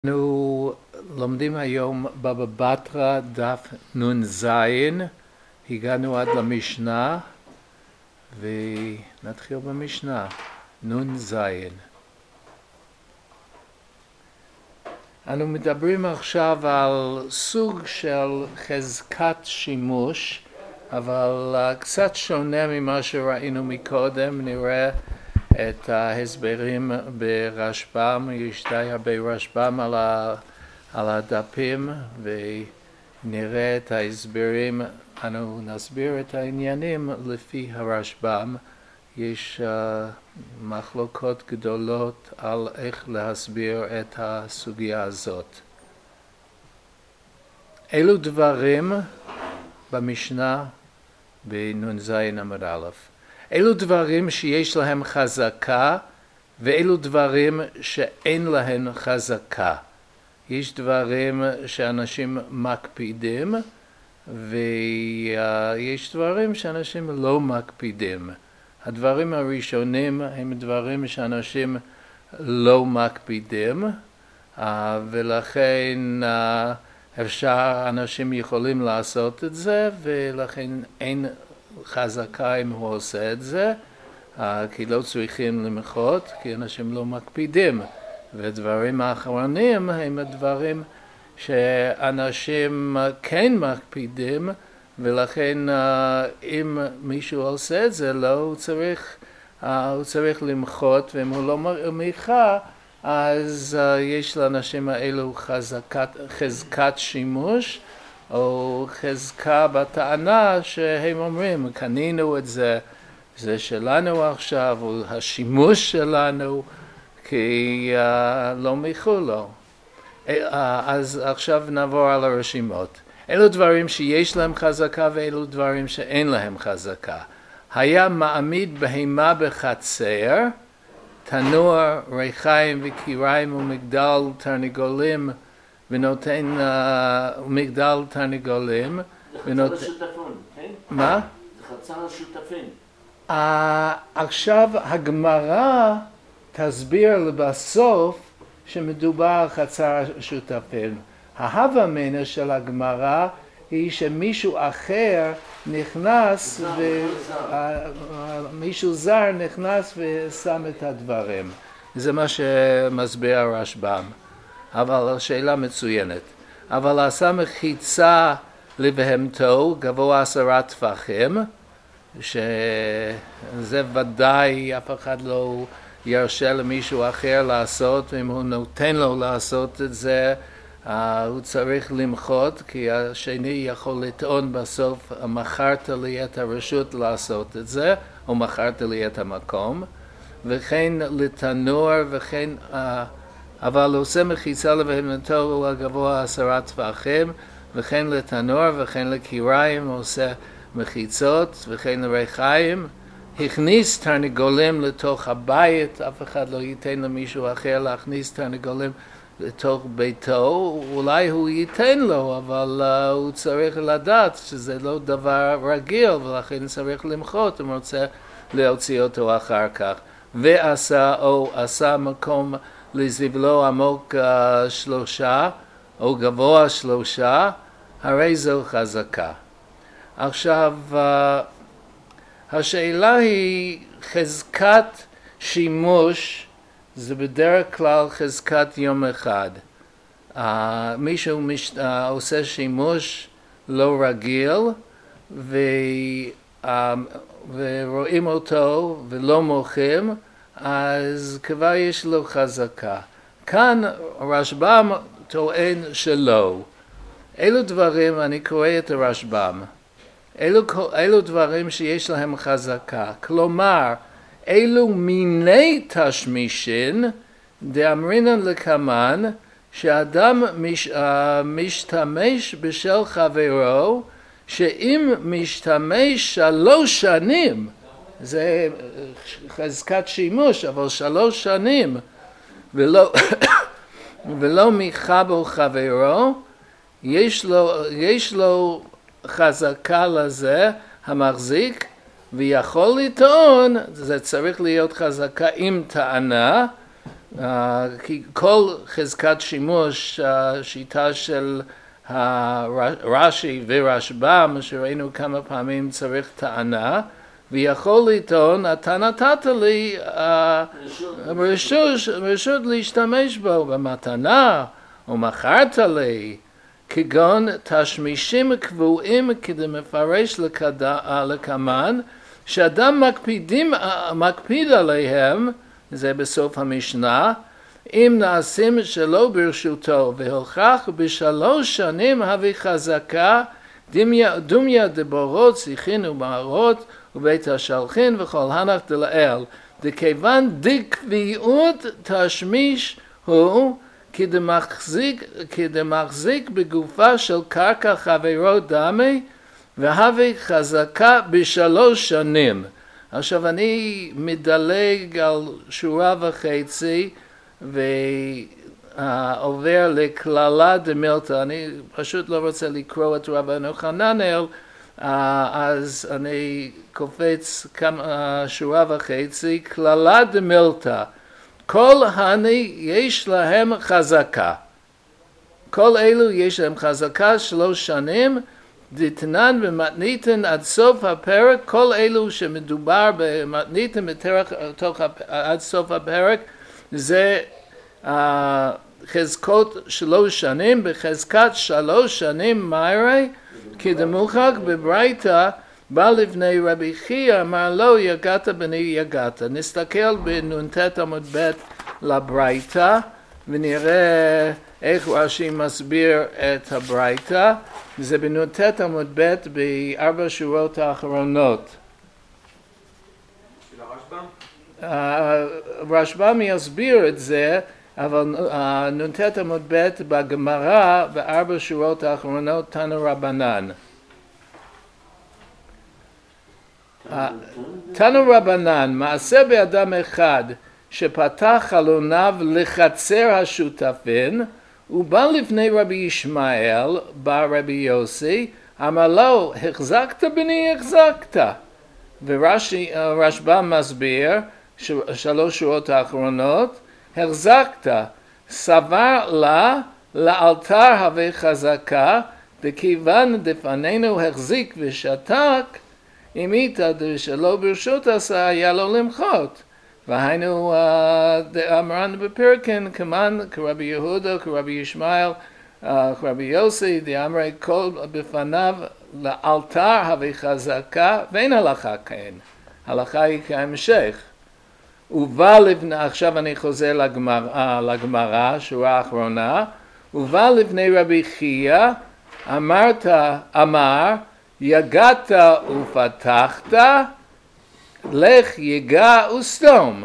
אנחנו לומדים היום בבא בתרא דף נ"ז, הגענו עד למשנה ונתחיל במשנה, נ"ז. אנו מדברים עכשיו על סוג של חזקת שימוש, אבל קצת שונה ממה שראינו מקודם. נראה את ההסברים ברשב"ם, יש די הרבה רשב"ם על הדפים, ונראה את ההסברים. אנו נסביר את העניינים לפי הרשב"ם. יש מחלוקות גדולות על איך להסביר את הסוגיה הזאת. אילו דברים במשנה בנ"ז עמוד א', אילו דברים שיש להם חזקה ואילו דברים שאין להם חזקה. יש דברים שאנשים מקפידים ויש דברים שאנשים לא מקפידים. הדברים הראשונים הם דברים שאנשים לא מקפידים, ולכן אנשים יכולים לעשות את זה, ולכן אין חזקה אם הוא עושה את זה, כי לא צריכים למחות, כי אנשים לא מקפידים. ודברים האחרונים הם הדברים שאנשים כן מקפידים, ולכן אם מישהו עושה את זה, הוא צריך למחות, ואם הוא לא מחה, אז יש לאנשים האלו חזקת שימוש, או חזקה בטענה שהם אומרים, קנינו את זה, זה שלנו עכשיו, או השימוש שלנו, כי לא מיחו לו. אז עכשיו נעבור על הרשימות. אלו דברים שיש להם חזקה ואלו דברים שאין להם חזקה. היה מעמיד בהמה בחצר, תנור, ריחיים וקיריים ומגדל תרנגולים, ונותן מגדל תרנגולים. זה חצר השותפים, כן? מה? זה חצר השותפים. עכשיו הגמרא תסביר בסוף שמדובר על חצר השותפים. ההווה מינא של הגמרא היא שמישהו אחר נכנס, מישהו זר נכנס ושם את הדברים. זה מה שמסביר הרשב"ם. אבל השאלה מצוינת. אבל עשה מחיצה לבהמתו גבוה 10 טפחים, שזה ודאי אף אחד לא ירשה למישהו אחר לעשות, ואם הוא נותן לו לעשות את זה, הוא צריך למחות, כי השני יכול לטעון בסוף, מכרת לי את הרשות לעשות את זה, או מכרת לי את המקום, וכן לתנור, וכן אבל עושה מחיצה לבהמתו הוא הגבוה 10 טפחים, וכן לתנור וכן לקיריים עושה מחיצות, וכן לריחיים. הכניס תרנגולים לתוך הבית, אף אחד לא ייתן למישהו אחר להכניס תרנגולים לתוך ביתו, אולי הוא ייתן לו, אבל הוא צריך לדעת שזה לא דבר רגיל, ולכן צריך למחות אם הוא רוצה להוציא אותו אחר כך. ועשה מקום לזבלו עמוק 3 או גבוה 3, הרי זו חזקה. עכשיו השאלה היא, חזקת שימוש זה בדרך כלל חזקת יום אחד. מישהו עושה שימוש לא רגיל ורואים אותו ולא מוחים, אז כבר יש לו חזקה. כאן רשב"ם טוען שלא. אלו דברים, אני קורא את הרשב"ם, אלו דברים שיש להם חזקה. כלומר, אלו מיני תשמישין, דאמרינן לקמן, שאדם משתמש בשל חברו, שאם משתמש 3 שנים, זה חזקת שימוש, אבל 3 שנים, ולא מיחה בו חברו, יש לו חזקה לזה המחזיק, ויכול לטעון, זה צריך להיות חזקה עם טענה, כי כל חזקת שימוש, השיטה של רש"י ורשב"ם, שראינו כמה פעמים צריך טענה, ויכול לטעון, אתה נתת לי רשות להשתמש בו במתנה, או מכרת לי, כגון תשמישים קבועים כדמפרש לקמן, שאדם מקפיד עליהם, זה בסוף המשנה, אם נעשים שלא ברשותו, והוכח בשלוש שנים הביא חזקה, דומיה דבורות, שיחין ומערות, ובית השלחין וכל הנח דלאל. דכיוון דקביעות תשמיש הוא כדמחזיק בגופה של קרקע חברו דמי, והביא חזקה בשלוש שנים. עכשיו אני מדלג על שורה וחצי ועובר לכללה דמילתא. אני פשוט לא רוצה לקרוא את רבנו חננאל, אז אני קופץ שורה וחצי. כללה דמילתא, כל הני יש להם חזקה. כל אלו יש להם חזקה 3 שנים, דתנן במתניתן עד סוף הפרק. כל אלו שמדובר במתניתן עד סוף הפרק זה חזקות 3 שנים. בחזקת 3 שנים מיירי כדמוכח בברייתא, בא לפני רבי חייא אמר לו יגעת בני יגעת. נסתכל בנ"ט עמוד ב' לברייתא ונראה איך רש"י מסביר את הברייתא. זה בנ"ט עמוד ב' ב4 שורות האחרונות. רשב"ם יסביר את זה, אבל נ"ט עמוד ב' בגמרא ב4 שורות האחרונות תנו רבנן. תנו רבנן, מעשה באדם אחד שפתח חלוניו לחצר השותפין, הוא בא לפני רבי ישמעאל, בא רבי יוסי, אמר לו, החזקת בני החזקת. ורשב"ם מסביר, 3 שורות האחרונות, החזקת, סבר לה, לאלתר הווה חזקה, דכיוון דפנינו החזיק ושתק, אם איתה שלא ברשות עשה, היה לו למחות. והיינו אמרנו בפרקן, כמן כרבי יהודה, כרבי ישמעאל, כרבי יוסי, דאמרי כל בפניו לאלתר הווה חזקה, ואין הלכה כן. הלכה היא כהמשך. ובא לפני, עכשיו אני חוזר לגמרא, שורה האחרונה, ובא לפני רבי חייא, אמר, יגעת ופתחת, לך יגע וסתום.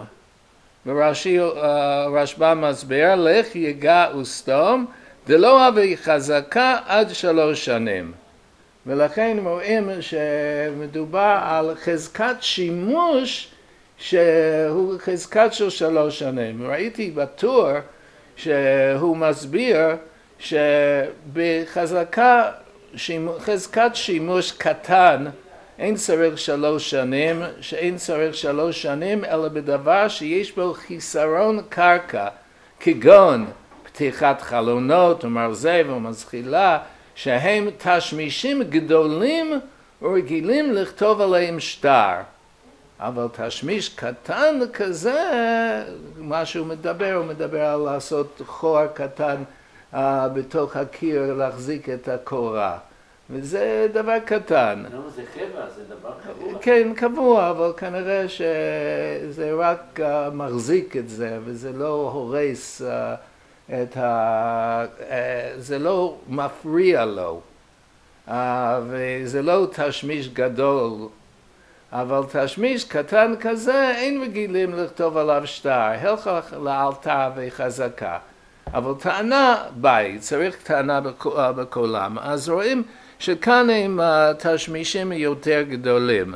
ורשב"ם מסביר, לך יגע וסתום, דלא הווה חזקה עד 3 שנים. ולכן רואים שמדובר על חזקת שימוש שהוא חזקת של 3 שנים. ראיתי בטור שהוא מסביר שבחזקת שימוש קטן אין צריך 3 שנים, שאין צריך 3 שנים, אלא בדבר שיש בו חיסרון קרקע, כגון פתיחת חלונות ומרזב ומזחילה, שהם תשמישים גדולים ורגילים לכתוב עליהם שטר. אבל תשמיש קטן כזה, מה שהוא מדבר, הוא מדבר על לעשות חור קטן בתוך הקיר, להחזיק את הקורה. וזה דבר קטן. לא, זה קבע, זה דבר קבוע. כן, קבוע, אבל כנראה שזה רק מחזיק את זה, וזה לא הורס זה לא מפריע לו. וזה לא תשמיש גדול. אבל תשמיש קטן כזה, אין רגילים לכתוב עליו שטר. הלכה לאלתר וחזקה. אבל טענה ביי, צריך טענה בקולם. אז רואים שכאן הם תשמישים יותר גדולים.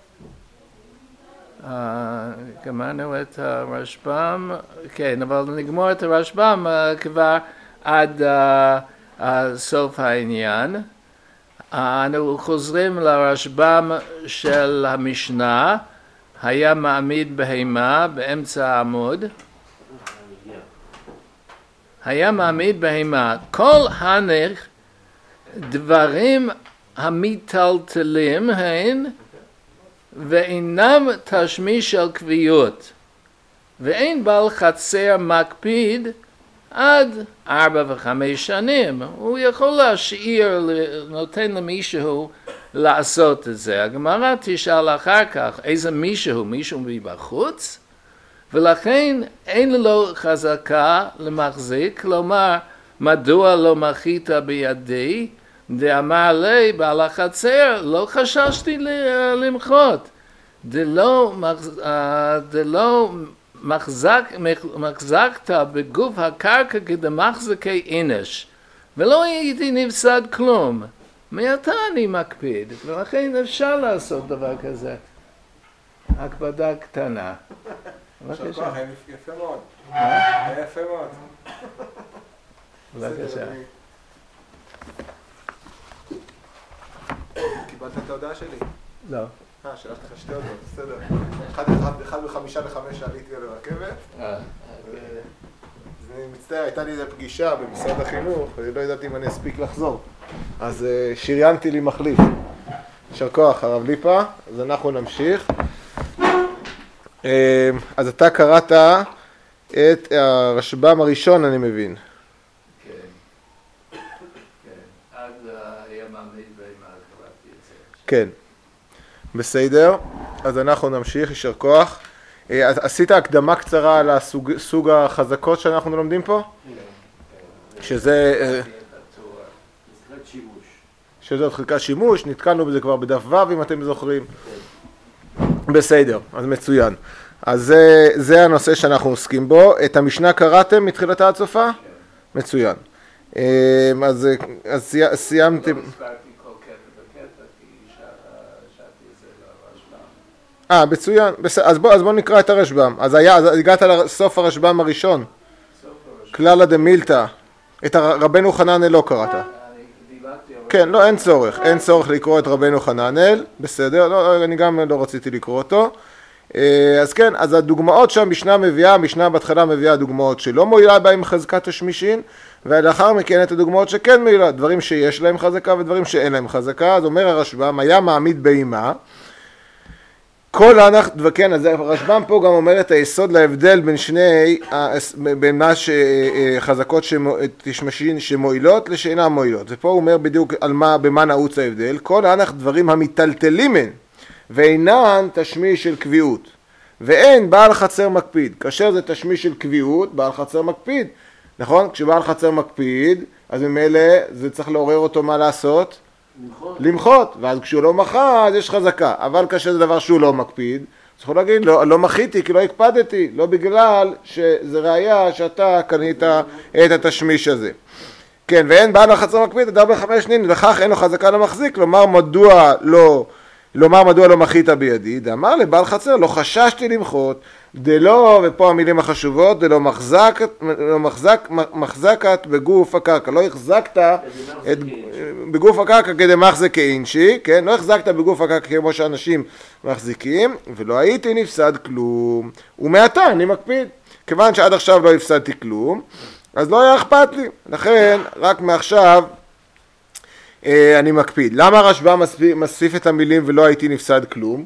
גמרנו את הרשב"ם, כן, אבל נגמור את הרשב"ם כבר עד סוף העניין. אנחנו חוזרים לרשב"ם של המשנה, היה מעמיד בהמה באמצע העמוד. היה מעמיד בהמה, כל הנך דברים המיטלטלים הן ואינם תשמיש של קביעות, ואין בעל חצר מקפיד עד 4 ו5 שנים. הוא יכול להשאיר, נותן למישהו לעשות את זה. הגמרא תשאל אחר כך, איזה מישהו? מישהו מבחוץ? ולכן אין לו חזקה למחזיק, כלומר, מדוע לא מחית בידי? דאמר לי בעל החצר, לא חששתי למחות. דלא מחזקת בגוף הקרקע כדמחזקי אינש, ולא הייתי נפסד כלום. מעתה אני מקפיד, ולכן אפשר לעשות דבר כזה. הקפדה קטנה. בבקשה. יפה מאוד. יפה מאוד. בבקשה. קיבלת את ההודעה שלי? לא. שלחתי לך 2 הודעות, בסדר. 1 ב5 ל5 עליתי על הרכבת. אני מצטער, הייתה לי איזו פגישה במשרד החינוך, ואני לא ידעתי אם אני אספיק לחזור. אז שריינתי לי מחליף. יישר כוח, הרב ליפה, אז אנחנו נמשיך. אז אתה קראת את הרשב"ם הראשון, אני מבין. כן. עד היה מעמיד בהמה, קראתי את זה. כן. בסדר, אז אנחנו נמשיך, יישר כוח. עשית הקדמה קצרה על סוג החזקות שאנחנו לומדים פה? שזה... שזאת חלקת שימוש, נתקלנו בזה כבר בדף ו' אם אתם זוכרים. בסדר, אז מצוין. אז זה הנושא שאנחנו עוסקים בו. את המשנה קראתם מתחילתה עד סופה? מצוין. אז סיימתם... מצוין. אז בוא נקרא את הרשב"ם. אז הגעת לסוף הרשב"ם הראשון. כללה דמילתא. את רבנו חננאל לא קראת. כן, לא, אין צורך לקרוא את רבנו חננאל. בסדר, לא, אני גם לא רציתי לקרוא אותו. אז כן, אז הדוגמאות שהמשנה מביאה, המשנה בהתחלה מביאה דוגמאות שלא מועילה בהם חזקת השמישין, ולאחר מכן את הדוגמאות שכן מועילה, דברים שיש להם חזקה ודברים שאין להם חזקה. אז אומר הרשב"ם, היה מעמיד בהמה, כל הנח, וכן, אז הרשב"ם פה גם אומר את היסוד להבדל בין מה שחזקות תשמשין שמועילות לשאינן מועילות. ופה הוא אומר בדיוק במה נעוץ ההבדל. כל הנח דברים המיטלטלים הן, ואינן תשמיש של קביעות. ואין בעל חצר מקפיד. כאשר זה תשמיש של קביעות, בעל חצר מקפיד. נכון? כשבעל חצר מקפיד, אז ממילא זה צריך לעורר אותו מה לעשות? למחות, ואז כשהוא לא מחה, אז יש חזקה. אבל כאשר זה דבר שהוא לא מקפיד, אז יכול להגיד, לא מחיתי כי לא הקפדתי, לא בגלל שזה ראיה שאתה קנית את התשמיש הזה. כן, ואין בעל החצר מקפיד, אדר ב5 נין, לכך אין לו חזקה למחזיק, לומר מדוע לא מחית בידי, דאמר לבעל חצר, לא חששתי למחות, דלא, ופה המילים החשובות, דלא מחזקת בגוף הקרקע, לא החזקת בגוף הקרקע כדי מחזק כאינשי, כן? לא החזקת בגוף הקרקע כמו שאנשים מחזיקים, ולא הייתי נפסד כלום, ומעתה אני מקפיד, כיוון שעד עכשיו לא הפסדתי כלום, אז לא היה אכפת לי, לכן רק מעכשיו אני מקפיד. למה הרשב"ם מוסיף את המילים ולא הייתי נפסד כלום?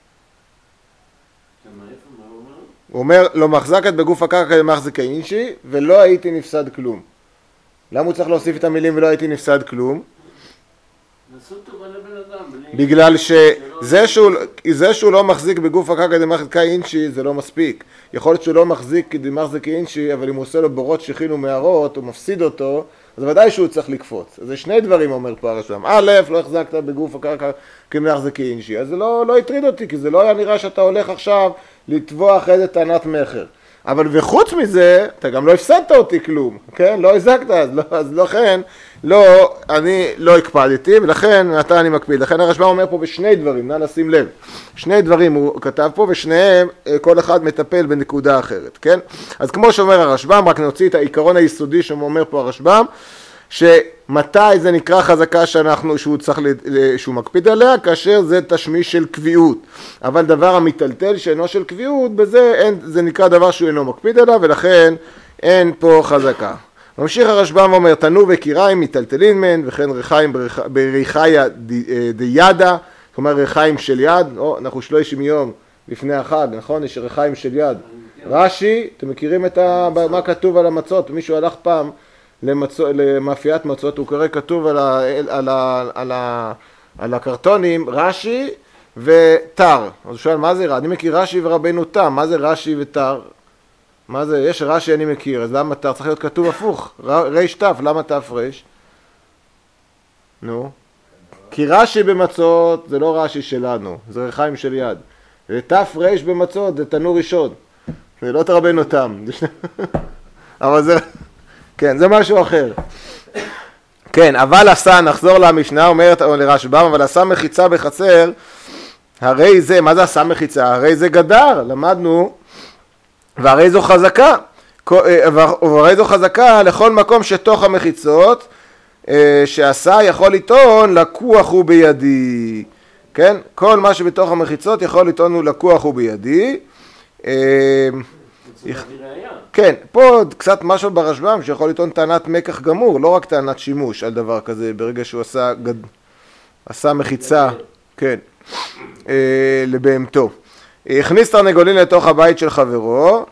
הוא אומר, לא מחזקת בגוף הקרקע למחזק האינשי, ולא הייתי נפסד כלום. למה הוא צריך להוסיף את המילים ולא הייתי נפסד כלום? בגלל שזה שהוא לא מחזיק בגוף הקרקע למחזק האינשי, זה לא מספיק. יכול להיות שהוא לא מחזיק למחזק האינשי, אבל אם הוא עושה לו בורות שכין ומערות, הוא מפסיד אותו, אז ודאי שהוא צריך לקפוץ. אז זה שני דברים אומר פה הרשב"ם. א', לא החזקת בגוף הקרקע כמחזק האינשי. אז זה לא הטריד אותי, כי זה לא היה נראה שאתה הולך עכשיו לתבוע אחרי זה טענת מחר. אבל וחוץ מזה, אתה גם לא הפסדת אותי כלום, כן? לא הזקת, אז לכן, אני לא הקפדתי, ולכן אני מקפיד. לכן הרשב"ם אומר פה בשני דברים, נא לשים לב. שני דברים הוא כתב פה, ושניהם, כל אחד מטפל בנקודה אחרת, כן? אז כמו שאומר הרשב"ם, רק נוציא את העיקרון היסודי שאומר פה הרשב"ם, שמתי זה נקרא חזקה שהוא מקפיד עליה, כאשר זה תשמיש של קביעות. אבל דבר המטלטל שאינו של קביעות, בזה זה נקרא דבר שהוא אינו מקפיד עליו, ולכן אין פה חזקה. ממשיך הרשב"ם ואומר, תנו וקיריים מטלטלין מן, וכן ריחיים בריחיה דידה, זאת אומרת ריחיים של יד, אנחנו 30 יום לפני החג, נכון? יש ריחיים של יד. רש"י, אתם מכירים מה כתוב על המצות? מישהו הלך פעם למאפיית מצות, הוא קורא כתוב על הקרטונים, רש"י ותר. אז הוא שואל, מה זה? אני מכיר רש"י ורבנו תם, מה זה רש"י וותר? מה זה? יש רש"י אני מכיר, אז למה תר? צריך להיות כתוב הפוך, ריש תף, למה תף ריש? נו. כי רש"י במצות זה לא רש"י שלנו, זה ריחיים של יד. ותף ריש במצות זה תנור ראשון. זה לא תרבנו תם. אבל זה, כן, זה משהו אחר. כן, אבל עשה, נחזור למשנה, אומרת לרשב"ם, אבל עשה מחיצה בחצר, הרי זה, מה זה עשה מחיצה? הרי זה גדר, למדנו, והרי זו חזקה, והרי זו חזקה לכל מקום שתוך המחיצות, שעשה יכול לטעון לקוח הוא בידי, כן? כל מה שבתוך המחיצות יכול לטעון הוא לקוח הוא בידי. כן, פה קצת משהו ברשב"ם שיכול לטעון טענת מקח גמור, לא רק טענת שימוש על דבר כזה, ברגע שהוא עשה מחיצה, כן, לבהמתו. הכניס תרנגולין לתוך הבית של חברו.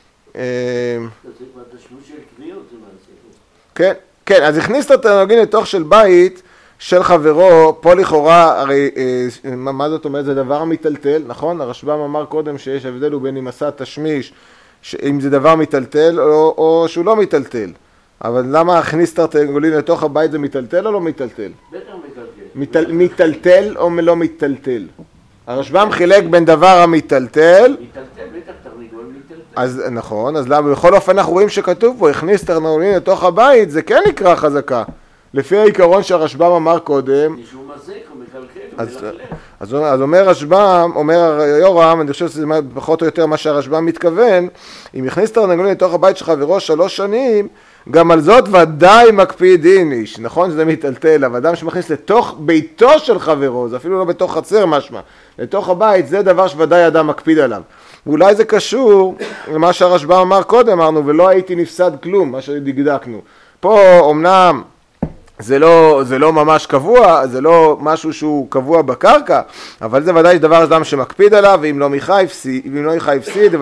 כן, כן, אז הכניס תרנגולין לתוך של בית של חברו, פה לכאורה, הרי מה זאת אומרת? זה דבר מטלטל, נכון? הרשב"ם אמר קודם שיש הבדל הוא בין אם עשה תשמיש, אם זה דבר מטלטל או שהוא לא מטלטל. אבל למה הכניס תרנגולין לתוך הבית זה מטלטל או לא מטלטל? בטח מטלטל. מטלטל או לא מטלטל? הרשב"ם חילק בין דבר המטלטל. מטלטל, בטח תרנגול מטלטל. אז נכון, אז למה בכל אופן אנחנו רואים שכתוב פה, הכניס תרנגולין לתוך הבית, זה כן נקרא חזקה. לפי העיקרון שהרשב"ם אמר קודם. מישהו מזיק, הוא מקלקל, הוא מלכלך. אז אומר רשב"ם, אומר יורם, אני חושב שזה פחות או יותר מה שהרשב"ם מתכוון, אם הכניס תרנגולין לתוך הבית של חברו 3 שנים, גם על זאת ודאי מקפיד איניש, נכון שזה מטלטל, אבל אדם שמכניס לתוך ביתו של חברו, זה אפילו לא בתוך חצר משמע, לתוך הבית, זה דבר שוודאי אדם מקפיד עליו. ואולי זה קשור למה שהרשב"ם אמר קודם, אמרנו, ולא הייתי נפסד כלום, מה שדקדקנו. פה אומנם זה לא ממש קבוע, זה לא משהו שהוא קבוע בקרקע, אבל זה ודאי דבר אדם שמקפיד עליו, ואם לא מיכה הפסיד,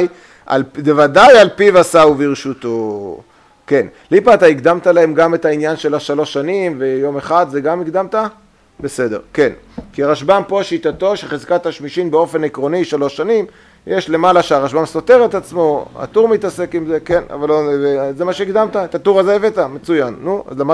ודאי על פיו עשה וברשותו. כן, ליפה, אתה הקדמת להם גם את העניין של 3 שנים ויום אחד, זה גם הקדמת? בסדר, כן. כי הרשב"ם פה שיטתו שחזקת תשמישין באופן עקרוני 3 שנים, יש למעלה שהרשב"ם סותר את עצמו, הטור מתעסק עם זה, כן, אבל לא, זה מה שהקדמת, את הטור הזה הבאת, מצוין, נו, אז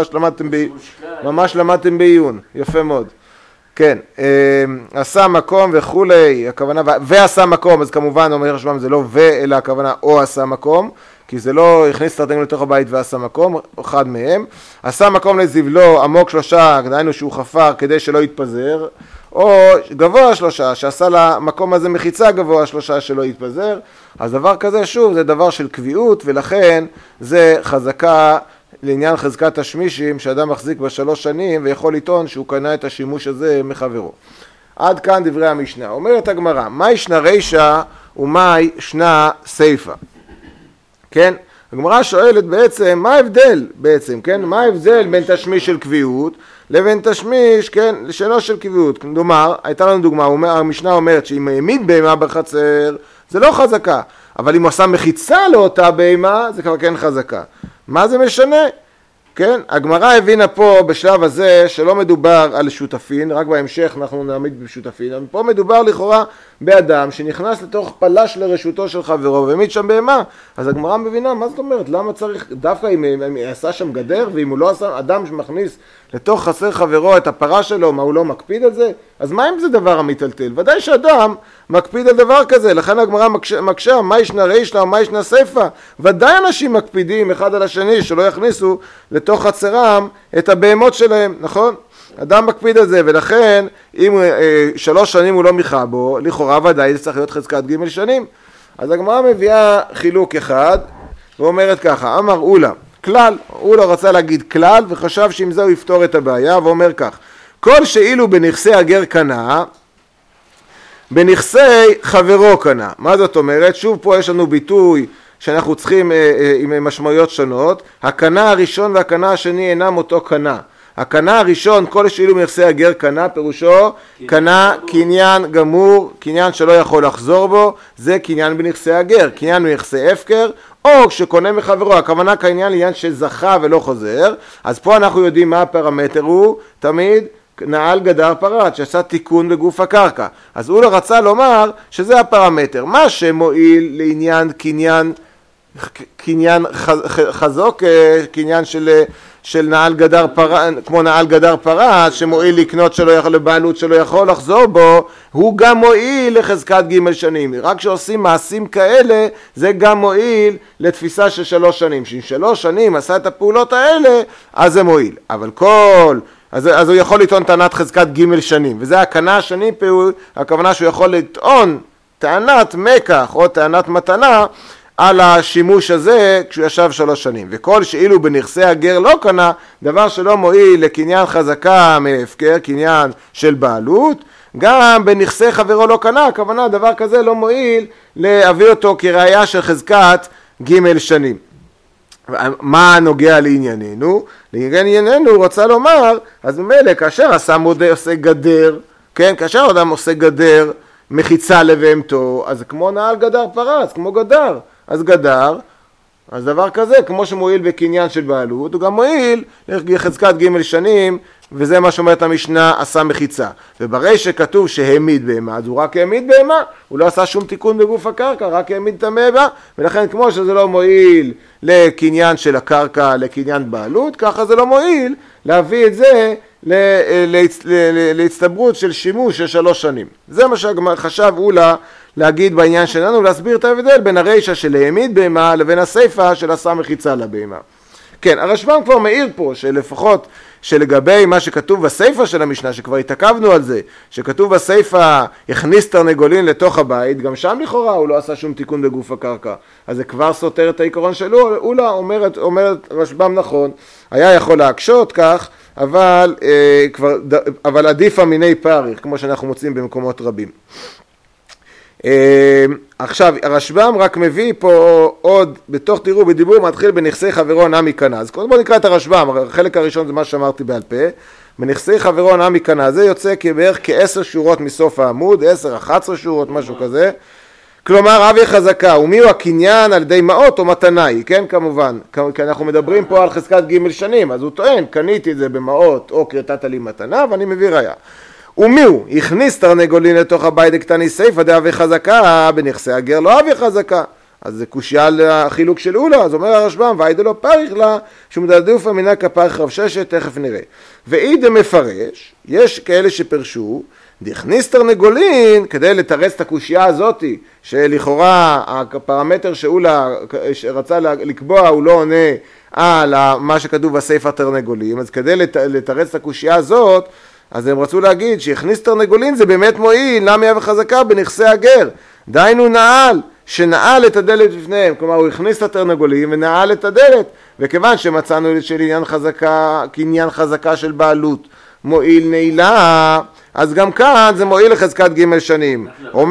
ממש למדתם בעיון, יפה מאוד. כן, עשה מקום וכולי, הכוונה, ועשה מקום, אז כמובן אומר הרשב"ם זה לא אלא הכוונה או עשה מקום, כי זה לא הכניס תרנגולין לתוך הבית ועשה מקום, אחד מהם. עשה מקום לזבלו עמוק 3, דהיינו שהוא חפר כדי שלא יתפזר, או גבוה 3, שעשה למקום הזה מחיצה גבוה 3 שלא יתפזר. אז דבר כזה שוב זה דבר של קביעות, ולכן זה חזקה לעניין חזקת תשמישים שאדם מחזיק ב3 שנים ויכול לטעון שהוא קנה את השימוש הזה מחברו. עד כאן דברי המשנה. אומרת הגמרא, מה ישנה רישא ומה ישנה סיפא? כן? הגמרא שואלת בעצם, מה ההבדל בעצם, כן? מה ההבדל בין תשמיש של קביעות לבין תשמיש, כן, שאינו של קביעות? כלומר, הייתה לנו דוגמה, המשנה אומרת שאם העמיד בהמה בחצר, זה לא חזקה, אבל אם הוא עשה מחיצה לאותה בהמה, זה כבר כן חזקה. מה זה משנה? כן? הגמרא הבינה פה בשלב הזה שלא מדובר על שותפין, רק בהמשך אנחנו נעמיד בשותפין, אבל פה מדובר לכאורה באדם שנכנס לתוך פלש לרשותו של חברו והעמיד שם בהמה. אז הגמרא מבינה, מה זאת אומרת? למה צריך, דווקא אם עשה שם גדר, ואם הוא לא עשה, אדם שמכניס לתוך חסר חברו את הפרה שלו, מה הוא לא מקפיד על זה? אז מה אם זה דבר המטלטל? ודאי שאדם מקפיד על דבר כזה, לכן הגמרא מקשה, מה ישנה רישא ומה ישנה סיפא? ודאי אנשים מקפידים אחד על השני שלא יכניסו לתוך חצרם את הבהמות שלהם, נכון? אדם מקפיד על זה, ולכן אם 3 שנים הוא לא מיכה בו, לכאורה ודאי זה צריך להיות חזקת ג' שנים. אז הגמרא מביאה חילוק אחד, ואומרת ככה, אמר אולה, כלל, אולה רצה להגיד כלל, וחשב שעם זה הוא יפתור את הבעיה, ואומר כך, כל שאילו בנכסי הגר קנה, בנכסי חברו קנה. מה זאת אומרת? שוב פה יש לנו ביטוי שאנחנו צריכים עם משמעויות שונות. הקנה הראשון והקנה השני אינם אותו קנה. הקנה הראשון, כל שאילו מנכסי הגר קנה, פירושו קנה קניין גמור, קניין שלא יכול לחזור בו, זה קניין בנכסי הגר. קניין בנכסי הפקר, או כשקונה מחברו, הכוונה כעניין לעניין שזכה ולא חוזר. אז פה אנחנו יודעים מה הפרמטר הוא, תמיד נעל גדר פרט, שעשה תיקון בגוף הקרקע. אז הוא רצה לומר שזה הפרמטר. מה שמועיל לעניין קניין חזוק, קניין של נעל גדר פרט, כמו נעל גדר פרט, שמועיל לקנות שלא יכול, לבעלות שלא יכול לחזור בו, הוא גם מועיל לחזקת ג' שנים. רק שעושים מעשים כאלה, זה גם מועיל לתפיסה של 3 שנים. שאם 3 שנים עשה את הפעולות האלה, אז זה מועיל. אבל אז הוא יכול לטעון טענת חזקת ג' שנים, וזה הקנה השני, הכוונה שהוא יכול לטעון טענת מקח או טענת מתנה על השימוש הזה כשהוא ישב 3 שנים. וכל שאילו בנכסי הגר לא קנה, דבר שלא מועיל לקניין חזקה מהפקר, קניין של בעלות, גם בנכסי חברו לא קנה, הכוונה דבר כזה לא מועיל להביא אותו כראיה של חזקת ג' שנים. מה נוגע לענייננו? לענייננו הוא רוצה לומר, אז ממילא כאשר עושה גדר, כן, כאשר אדם עושה גדר מחיצה לבהמתו, אז זה כמו נעל גדר פרץ, כמו גדר. אז גדר, אז דבר כזה, כמו שמועיל בקניין של בעלות, הוא גם מועיל לחזקת ג' שנים, וזה מה שאומרת המשנה, עשה מחיצה. וברי שכתוב שהעמיד בהמה, אז הוא רק העמיד בהמה, הוא לא עשה שום תיקון בגוף הקרקע, רק העמיד את המהמה, ולכן כמו שזה לא מועיל לקניין של הקרקע, לקניין בעלות, ככה זה לא מועיל להביא את זה להצטברות של שימוש של 3 שנים. זה מה שחשב אולה להגיד בעניין שלנו, להסביר את ההבדל בין הרישה של העמיד בהמה לבין הסיפה של עשה מחיצה לבהמה. כן, הרשב"ם כבר מעיר פה שלפחות שלגבי מה שכתוב בסיפה של המשנה, שכבר התעכבנו על זה, שכתוב בסיפה הכניס תרנגולין לתוך הבית, גם שם לכאורה הוא לא עשה שום תיקון בגוף הקרקע. אז זה כבר סותר את העיקרון של אולה, אומרת רשב"ם נכון, היה יכול להקשות כך, אבל עדיף מיני פריך, כמו שאנחנו מוצאים במקומות רבים. עכשיו הרשב"ם רק מביא פה עוד, בתוך תראו בדיבור מתחיל בנכסי חברו נמי קנה. אז קודם בוא נקרא את הרשב"ם, החלק הראשון זה מה שאמרתי בעל פה, בנכסי חברו נמי קנה, זה יוצא בערך כ10 שורות מסוף העמוד, 10-11 שורות, משהו כזה. כלומר אבי חזקה, ומיהו הקניין על ידי מעות או מתנה היא, כן כמובן, כי אנחנו מדברים פה על חזקת ג' שנים, אז הוא טוען, קניתי את זה במעות או קרתת לי מתנה ואני מביא ראיה. ומיהו? הכניס תרנגולין לתוך הבית הקטני סייפה דאבי חזקה, בנכסי הגר לא אבי חזקה. אז זה קושיה על החילוק של אולה, אז אומר הרשב"ם, והאידה לא פריך לה, שהוא מדדוף המינה כפריך רב ששת, תכף נראה. ואידה מפרש, יש כאלה שפרשו, דכניס תרנגולין, כדי לתרץ את הקושיה הזאת, שלכאורה הפרמטר שאולה רצה לקבוע, הוא לא עונה על מה שכתוב בסייפה תרנגולים, אז כדי לתרץ את הקושיה הזאת, אז הם רצו להגיד שהכניס תרנגולין זה באמת מועיל, נמי אבי חזקה בנכסי הגר. דיינו נעל, שנעל את הדלת בפניהם. כלומר, הוא הכניס את התרנגולים ונעל את הדלת. וכיוון שמצאנו של עניין חזקה, קניין חזקה של בעלות, מועיל נעילה, אז גם כאן זה מועיל לחזקת ג' שנים.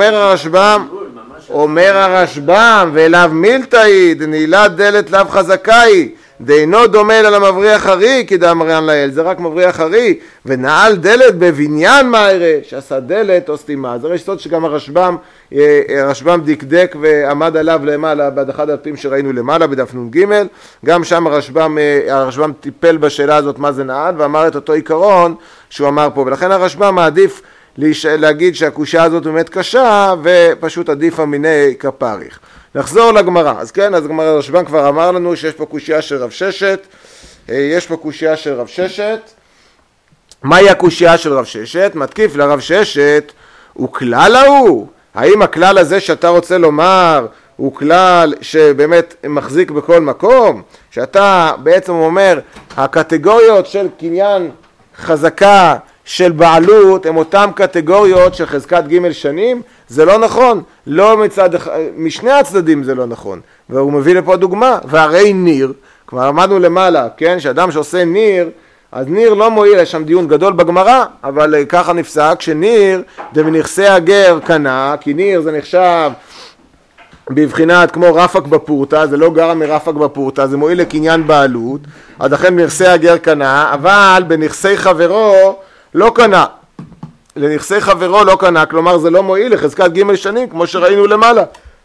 אומר הרשב"ם, ואליו מילתאי, דנעילת דלת לאו חזקאי. דאינו דומה אלא למבריח הרי, כי דאמרן לאל, זה רק מבריח הרי, ונעל דלת בבניין מהרה, שעשה דלת או סתימה. זה רשתות שגם הרשב"ם דקדק ועמד עליו למעלה, באחד הדפים שראינו למעלה, בדף נ"ג, גם שם הרשב"ם טיפל בשאלה הזאת מה זה נעל, ואמר את אותו עיקרון שהוא אמר פה, ולכן הרשב"ם מעדיף להגיד שהקושיה הזאת באמת קשה, ופשוט עדיף מיני כפריך. נחזור לגמרא. אז כן, אז גמרא הרשב"ם כבר אמר לנו שיש פה קושיה של רב ששת. יש פה קושיה של רב ששת. מהי הקושיה של רב ששת? מתקיף לרב ששת, הוא כלל ההוא? האם הכלל הזה שאתה רוצה לומר הוא כלל שבאמת מחזיק בכל מקום? שאתה בעצם אומר, הקטגוריות של קניין חזקה של בעלות הם אותם קטגוריות של חזקת ג' שנים? זה לא נכון, לא משני הצדדים זה לא נכון. והוא מביא לפה דוגמה, והרי ניר, כבר אמרנו למעלה, כן, שאדם שעושה ניר, אז ניר לא מועיל, יש שם דיון גדול בגמרא, אבל ככה נפסק שניר דמנכסי הגר קנה, כי ניר זה נחשב בבחינת כמו רפק בפורטה, זה לא גרע מרפק בפורטה, זה מועיל לקניין בעלות, אז לכן בנכסי הגר קנה, אבל בנכסי חברו לא קנה. לנכסי חברו לא קנה, כלומר זה לא מועיל לחזקת ג' שנים, כמו שראינו למעלה,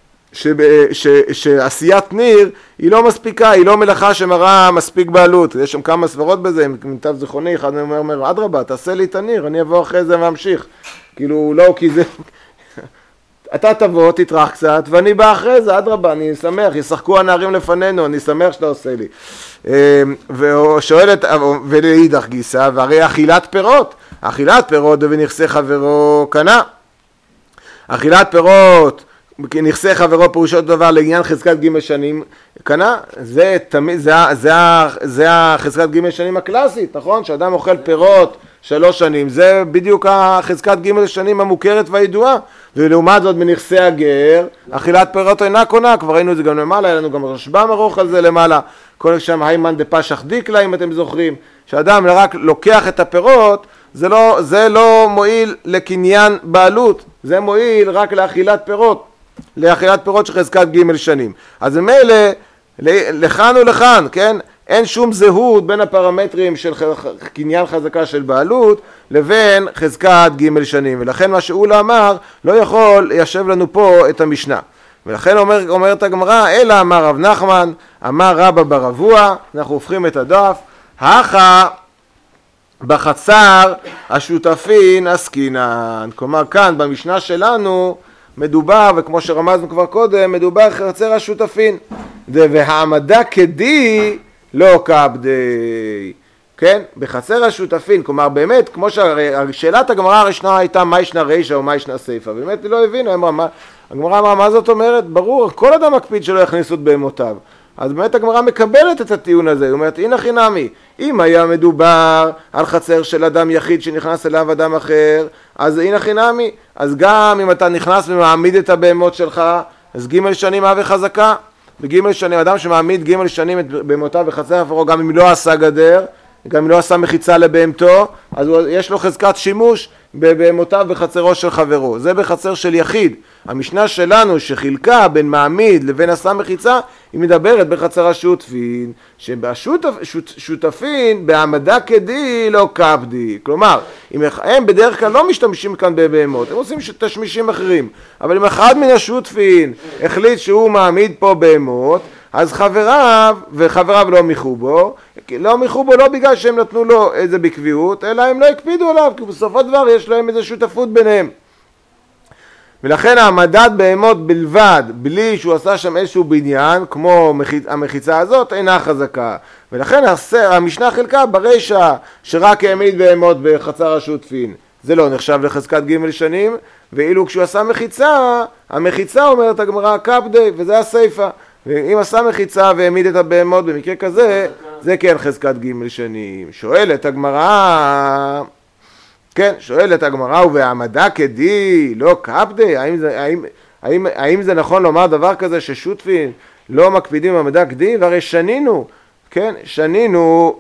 שעשיית ניר היא לא מספיקה, היא לא מלאכה שמראה מספיק בעלות. יש שם כמה סברות בזה, ממיטב זיכרוני, אחד אומר, אדרבה, תעשה לי את הניר, אני אבוא אחרי זה ואמשיך. כאילו, לא, כי זה... אתה תבוא, תטרח קצת, ואני בא אחרי זה, אדרבה, אני שמח, ישחקו הנערים לפנינו, אני שמח שאתה עושה לי. ושואלת, ולאידך גיסא, והרי אכילת פירות, אכילת פירות ונכסי חברו קנה. אכילת פירות, נכסי חברו פירושו דבר לעניין חזקת ג' שנים קנה, זה תמיד, זה החזקת ג' שנים הקלאסית, נכון? שאדם אוכל פירות 3 שנים, זה בדיוק החזקת ג' שנים המוכרת והידועה, ולעומת זאת בנכסי הגר, אכילת פירות אינה קונה, כבר ראינו את זה גם למעלה, היה לנו גם רשב"ם ארוך על זה למעלה, כל שם היימן דפשח דיקלה אם אתם זוכרים, שאדם רק לוקח את הפירות, זה לא מועיל לקניין בעלות, זה מועיל רק לאכילת פירות, לאכילת פירות של חזקת ג' שנים. אז ממילא, לכאן ולכאן, כן? אין שום זהות בין הפרמטרים של קניין חזקה של בעלות לבין חזקת ג' שנים. ולכן מה שאולה אמר לא יכול ליישב לנו פה את המשנה. ולכן אומרת הגמרא, אלא אמר רב נחמן, אמר רבא בר אבוה, אנחנו הופכים את הדף, הכה בחצר השותפין עסקינן. כלומר כאן במשנה שלנו מדובר, וכמו שרמזנו כבר קודם, מדובר חצר השותפין. והעמדה כדי לא כבדי. כן? בחצר השותפין, כלומר באמת, כמו שאלת הגמרא הראשונה הייתה מה ישנה רישא או מה ישנה סיפא, באמת לא הבינו, הגמרא אמרה מה זאת אומרת? ברור, כל אדם מקפיד שלא יכניסו את בהמותיו. אז באמת הגמרא מקבלת את הטיעון הזה, היא אומרת, הנה חינמי, אם היה מדובר על חצר של אדם יחיד שנכנס אליו אדם אחר, אז הנה חינמי, אז גם אם אתה נכנס ומעמיד את הבהמות שלך, אז ג' שנים אבי חזקה, בג' שנים, אדם שמעמיד ג' שנים את בהמותיו בחצר חברו, גם אם לא עשה גדר, גם אם לא עשה מחיצה לבהמתו, אז יש לו חזקת שימוש בבהמותיו בחצרו של חברו. זה בחצר של יחיד. המשנה שלנו שחילקה בין מעמיד לבין עשה מחיצה, היא מדברת בחצר השותפין, שבשותפין בעמדה כדי לא כבדי. כלומר, הם בדרך כלל לא משתמשים כאן בבהמות, הם עושים תשמישים אחרים. אבל אם אחד מן השותפין החליט שהוא מעמיד פה בהמות, אז חבריו לא מיחו בו, לא בגלל שהם נתנו לו איזה בקביעות, אלא הם לא הקפידו עליו, כי בסופו דבר יש להם איזו שותפות ביניהם. ולכן העמדת בהמות בלבד, בלי שהוא עשה שם איזשהו בניין, כמו המחיצה הזאת, אינה חזקה. ולכן המשנה חלקה ברישא שרק העמיד בהמות בחצר השותפין. זה לא נחשב לחזקת ג' שנים, ואילו כשהוא עשה מחיצה, המחיצה אומרת הגמרא כבדי, וזה הסיפא. ואם עשה מחיצה והעמיד את הבהמות במקרה כזה, זה כן חזקת ג' שנים. שואלת הגמרא, ובעמדה כדי, לא כבדי, האם זה נכון לומר דבר כזה ששותפין לא מקפידים בעמדה כדי? והרי שנינו, כן, שנינו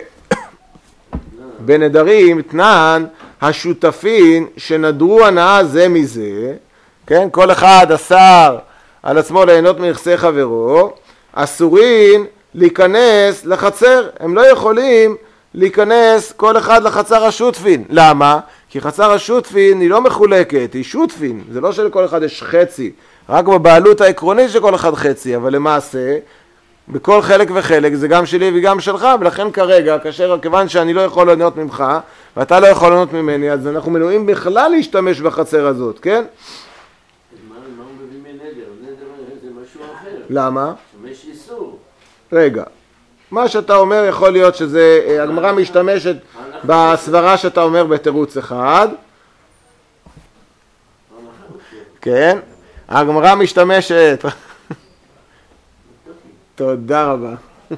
בנדרים, תנן השותפין שנדרו הנאה זה מזה, כן, כל אחד אסר על עצמו ליהנות מנכסי חברו, אסורין להיכנס לחצר, הם לא יכולים להיכנס כל אחד לחצר השותפין. למה? כי חצר השותפין היא לא מחולקת, היא שותפין, זה לא שלכל אחד יש חצי, רק בבעלות העקרונית שכל אחד חצי, אבל למעשה בכל חלק וחלק זה גם שלי וגם שלך, ולכן כרגע, כיוון שאני לא יכול ליהנות ממך ואתה לא יכול ליהנות ממני, אז אנחנו מנועים בכלל להשתמש בחצר הזאת, כן? למה? יש איסור. רגע, מה שאתה אומר יכול להיות שזה, הגמרא משתמשת בסברה שאתה אומר בתירוץ אחד. כן, הגמרא משתמשת. תודה רבה.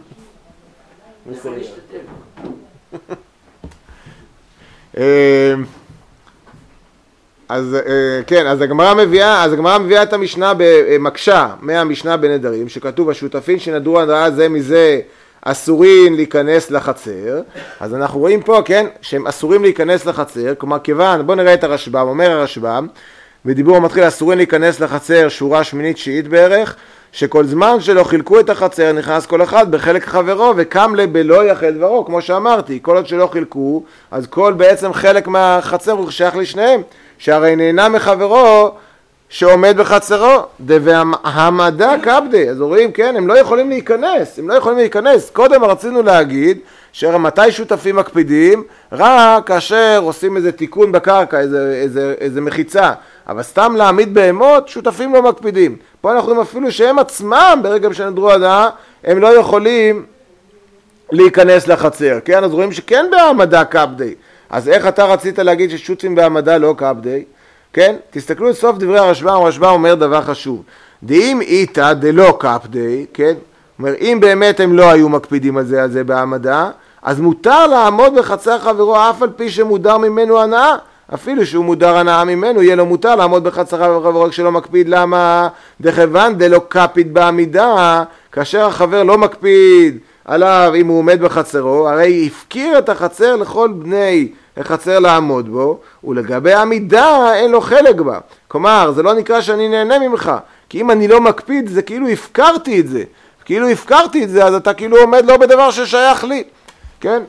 אז כן, אז הגמרא מביאה את המשנה במקשה מהמשנה בנדרים, שכתוב השותפין שנדרו הנאה זה מזה אסורים להיכנס לחצר. אז אנחנו רואים פה, כן, שהם אסורים להיכנס לחצר, כלומר כיוון, בוא נראה את הרשב"ם, אומר הרשב"ם, ודיבור המתחיל אסורים להיכנס לחצר שורה שמינית תשיעית בערך, שכל זמן שלא חילקו את החצר נכנס כל אחד בחלק חברו וקם לבלא יחל דברו, כמו שאמרתי, כל עוד שלא חילקו, אז כל בעצם חלק מהחצר הוא שייך לשניהם, שהרי נהנה מחברו שעומד בחצרו, והמדע קבדי, אז רואים, כן, הם לא יכולים להיכנס, קודם רצינו להגיד, שמתי שותפים מקפידים, רק כאשר עושים איזה תיקון בקרקע, איזה מחיצה, אבל סתם להעמיד בהמות, שותפים לא מקפידים. פה אנחנו רואים אפילו שהם עצמם, ברגע שנדרו הדעה, הם לא יכולים להיכנס לחצר, כן? אז רואים שכן בהעמדה קבדי. אז איך אתה רצית להגיד ששותפים בהעמדה לא קבדי? כן? תסתכלו לסוף דברי הרשב"ם, הרשב"ם אומר דבר חשוב. דאם איתא דלא קפדי, כן? אומר, אם באמת הם לא היו מקפידים על זה בהעמדה, אז מותר לעמוד בחצר חברו אף על פי שמודר ממנו הנאה. אפילו שהוא מודר הנאה ממנו, יהיה לו מותר לעמוד בחצר חברו רק שלא מקפיד. למה? דכיוון דלא קפיד בעמידה, כאשר החבר לא מקפיד עליו אם הוא עומד בחצרו, הרי הפקיר את החצר לכל בני החצר לעמוד בו, ולגבי העמידה אין לו חלק בה. כלומר, זה לא נקרא שאני נהנה ממך, כי אם אני לא מקפיד, זה כאילו הפקרתי את זה. כאילו הפקרתי את זה, אז אתה כאילו עומד לא בדבר ששייך לי. כן?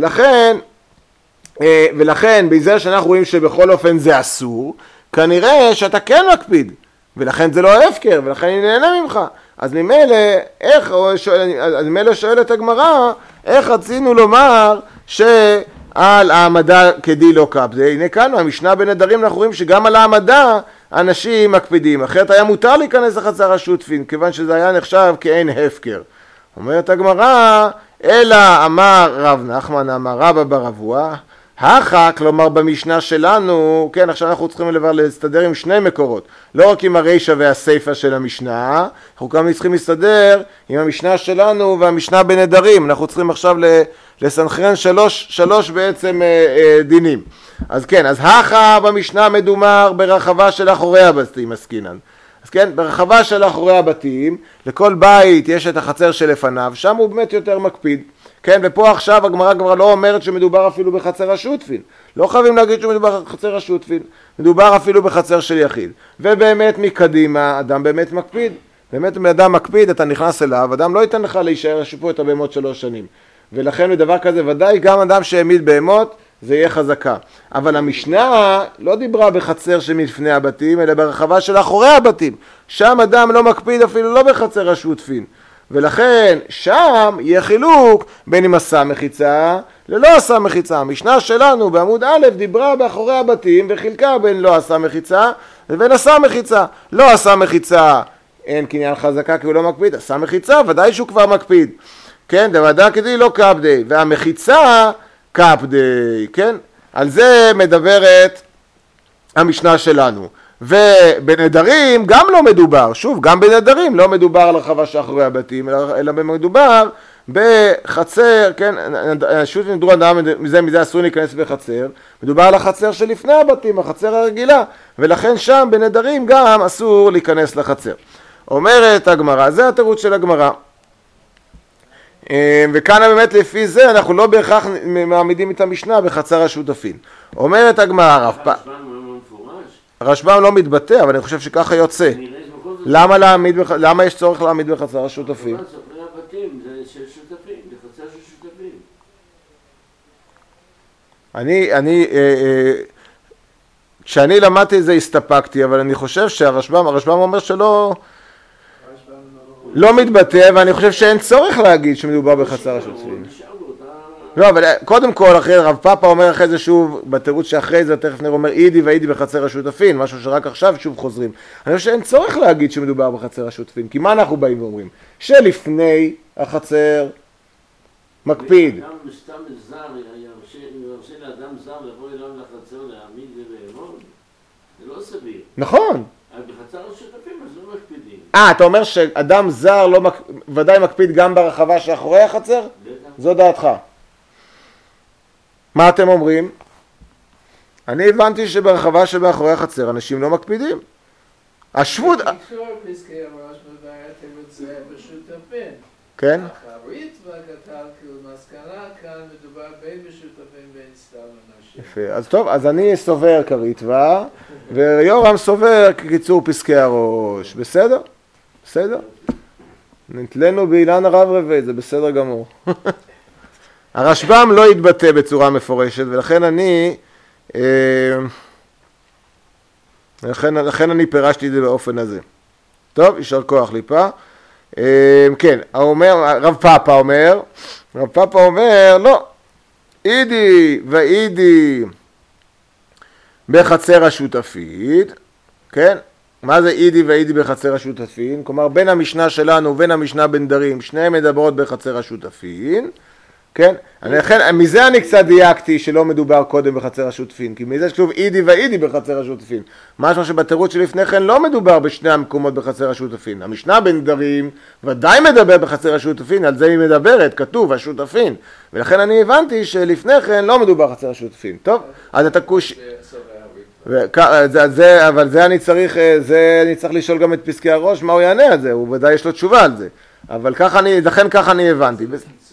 ולכן בזה שאנחנו רואים שבכל אופן זה אסור, כנראה שאתה כן מקפיד, ולכן זה לא הפקר, ולכן אני נהנה ממך. אז ממילא שואלת הגמרא, איך רצינו לומר שעל העמדה כדי לא קפדי? הנה כאן המשנה בנדרים אנחנו רואים שגם על העמדה אנשים מקפידים, אחרת היה מותר להיכנס לחצר השותפין, כיוון שזה היה נחשב כאין הפקר. אומרת הגמרא, אלא אמר רב נחמן, אמר רבא בר אבוה, הכא, כלומר במשנה שלנו, כן, עכשיו אנחנו צריכים להסתדר עם שני מקורות, לא רק עם הרישא והסיפא של המשנה, אנחנו גם צריכים להסתדר עם המשנה שלנו והמשנה בנדרים, אנחנו צריכים עכשיו לסנכרן שלוש בעצם דינים. אז כן, אז הכא במשנה מדומר ברחבה של אחורי הבתים עסקינן. אז כן, ברחבה של אחורי הבתים, לכל בית יש את החצר שלפניו, שם הוא באמת יותר מקפיד. כן, ופה עכשיו הגמרא כבר לא אומרת שמדובר אפילו בחצר השותפין. לא חייבים להגיד שמדובר בחצר השותפין, מדובר אפילו בחצר של יחיד. ובאמת מקדימה, אדם באמת מקפיד. באמת אם אדם מקפיד, אתה נכנס אליו, אדם לא ייתן לך להישאר שפו את הבהמות 3 שנים. ולכן בדבר כזה ודאי גם אדם שהעמיד בהמות, זה יהיה חזקה. אבל המשנה לא דיברה בחצר שמלפני הבתים, אלא ברחבה של אחורי הבתים. שם אדם לא מקפיד אפילו לא בחצר השותפין. ולכן שם יהיה חילוק בין אם עשה מחיצה ללא עשה מחיצה. המשנה שלנו בעמוד א' דיברה באחורי הבתים וחילקה בין לא עשה מחיצה לבין עשה מחיצה. לא עשה מחיצה אין קניין חזקה כי הוא לא מקפיד, עשה מחיצה ודאי שהוא כבר מקפיד. כן, דוודא כדי לא קפדי, והמחיצה קפדי, כן? על זה מדברת המשנה שלנו. ובנדרים גם לא מדובר, שוב, גם בנדרים לא מדובר על הרחבה שאחורי הבתים, אלא מדובר בחצר, כן, שו"ת נדרו אדם, מזה אסור להיכנס בחצר, מדובר על החצר שלפני הבתים, החצר הרגילה, ולכן שם בנדרים גם אסור להיכנס לחצר. אומרת הגמרא, זה התירוץ של הגמרא. וכאן באמת לפי זה אנחנו לא בהכרח מעמידים את המשנה בחצר השותפין. אומרת הגמרא, הרשב"ם לא מתבטא, אבל אני חושב שככה יוצא. למה יש צורך להעמיד בחצר השותפין? כשאני למדתי את זה הסתפקתי, אבל אני חושב שהרשב"ם אומר שלא מתבטא, ואני חושב שאין צורך להגיד שמדובר בחצר השותפין. לא, אבל קודם כל, אחרי רב פאפה אומר אחרי זה שוב, בתירוץ שאחרי זה, תכף נראה אומר, אידי ואידי בחצר השותפין, משהו שרק עכשיו שוב חוזרים. אני חושב שאין צורך להגיד שמדובר בחצר השותפין, כי מה אנחנו באים ואומרים? שלפני החצר מקפיד. אדם סתם זר, ירשה לאדם זר לבוא אליו לחצר להעמיד ולאמון, זה לא סביר. נכון. אבל בחצר השותפים אז לא מקפידים. אתה אומר שאדם זר ודאי מקפיד גם ברחבה שאחורי החצר? זו דעתך. מה אתם אומרים? אני הבנתי שברחבה שבאחורי החצר אנשים לא מקפידים. השבות... פסקי הרש מבארתם את זה בשותפין. כן? הריטב"א כתב, כאילו מסקנה כאן מדובר בין משותפים בין סתם אנשים. יפה, אז טוב, אז אני סובר כריטב"א, ויורם סובר כקיצור פסקי הראש, בסדר? בסדר? נתלנו באילן הרב רבי, זה בסדר גמור. הרשב"ם לא יתבטא בצורה מפורשת, ולכן לכן אני פירשתי את זה באופן הזה. טוב, יישר כוח ליפה. כן, רב פאפה אומר, לא, אידי ואידי בחצר השותפין, כן? מה זה אידי ואידי בחצר השותפין? כלומר, בין המשנה שלנו ובין המשנה בנדרים, שניהם מדברות בחצר השותפין, כן? מזה אני קצת דייקתי שלא מדובר קודם בחצר השותפין, כי מזה שכתוב אידי ואידי בחצר השותפין. משהו שבתירוץ שלפני כן לא מדובר בשני המקומות בחצר השותפין. המשנה בנדרים ודאי מדבר בחצר השותפין, על זה היא מדברת, כתוב השותפין. ולכן אני הבנתי שלפני כן לא מדובר בחצר השותפין. טוב, אז אתה קוש... אבל זה אני צריך לשאול גם את פסקי הראש, מה הוא יענה על זה, הוא ודאי יש לו תשובה על זה. אבל לכן ככה אני הבנתי.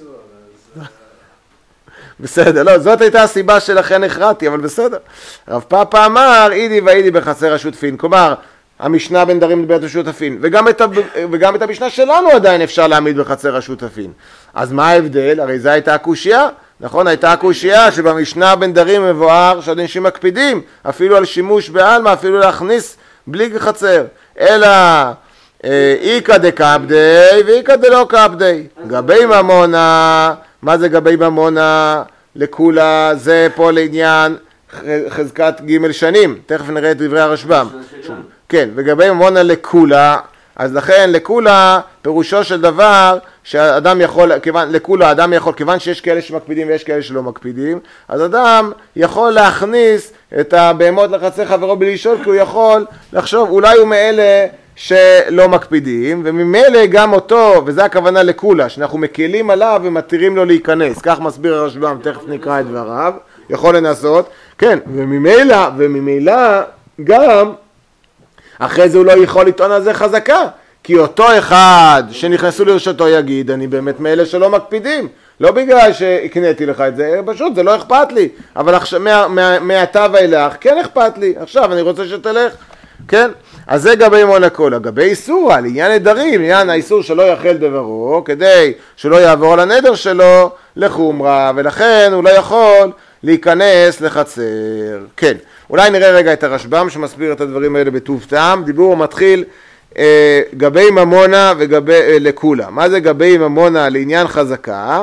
בסדר, לא, זאת הייתה הסיבה שלכן הכרעתי, אבל בסדר. רב פאפה אמר, אידי ואידי בחצר השותפין, כלומר, המשנה בנדרים מדברת השותפין, וגם את המשנה שלנו עדיין אפשר להעמיד בחצר השותפין. אז מה ההבדל? הרי זו הייתה הקושיה, נכון? הייתה הקושיה שבמשנה בנדרים מבואר שאנשים מקפידים, אפילו על שימוש בעלמא, אפילו להכניס בלי חצר, אלא איקא דקפדי ואיקא דלא קפדי. גבי ממונה, מה זה גבי ממונה? לכולה, זה פה לעניין חזקת ג' שנים, תכף נראה את דברי הרשב"ם. כן, וגבי ממונה לכולה, אז לכן לכולה פירושו של דבר שאדם יכול, כיוון שיש כאלה שמקפידים ויש כאלה שלא מקפידים, אז אדם יכול להכניס את הבהמות לחצר חברו בלי לשאול, כי הוא יכול לחשוב אולי הוא מאלה שלא מקפידים, וממילא גם אותו, וזה הכוונה לכולה, שאנחנו מקלים עליו ומתירים לו להיכנס, כך מסביר הרשב"ם, תכף נקרא את דבריו, יכול לנסות, כן, וממילא גם אחרי זה הוא לא יכול לטעון על זה חזקה, כי אותו אחד שנכנסו לרשתו יגיד, אני באמת מאלה שלא מקפידים, לא בגלל שהקניתי לך את זה, פשוט זה לא אכפת לי, אבל מעתה ואילך כן אכפת לי, עכשיו אני רוצה שתלך, כן? אז זה גבי ממונה כולה. גבי איסורה, לעניין נדרים, לעניין האיסור שלא יחל דברו, כדי שלא יעבור על הנדר שלו לחומרה, ולכן הוא לא יכול להיכנס לחצר. כן, אולי נראה רגע את הרשב"ם שמסביר את הדברים האלה בטוב טעם. דיבור מתחיל גבי ממונה וגבי לכולה. מה זה גבי ממונה לעניין חזקה?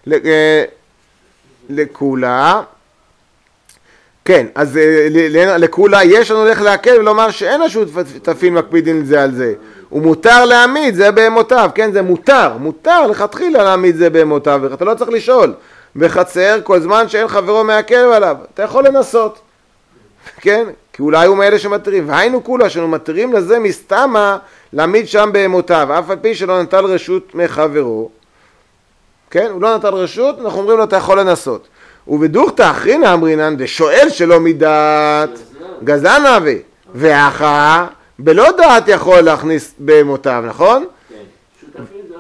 לכולה. כן, אז לכולה יש לנו הולך להקל ולומר שאין השותפים מקפידים את זה על זה. הוא מותר להעמיד זה בהמותיו, כן, זה מותר לכתחילה להעמיד זה בהמותיו, ואתה לא צריך לשאול. בחצר כל זמן שאין חברו מעקל עליו, אתה יכול לנסות, כן, כי אולי הוא מאלה שמתירים, והיינו כולה שאנו מתירים לזה מסתמה להעמיד שם בהמותיו, אף על פי שלא נטל רשות מחברו, כן, הוא לא נטל רשות, אנחנו אומרים לו אתה יכול לנסות. ובדוכתא אחרינא אמרינן דשואל שלא מדעת גזלן הווה, ואחא בלא דעת יכול להכניס בהמותיו, נכון? כן, שותפים זה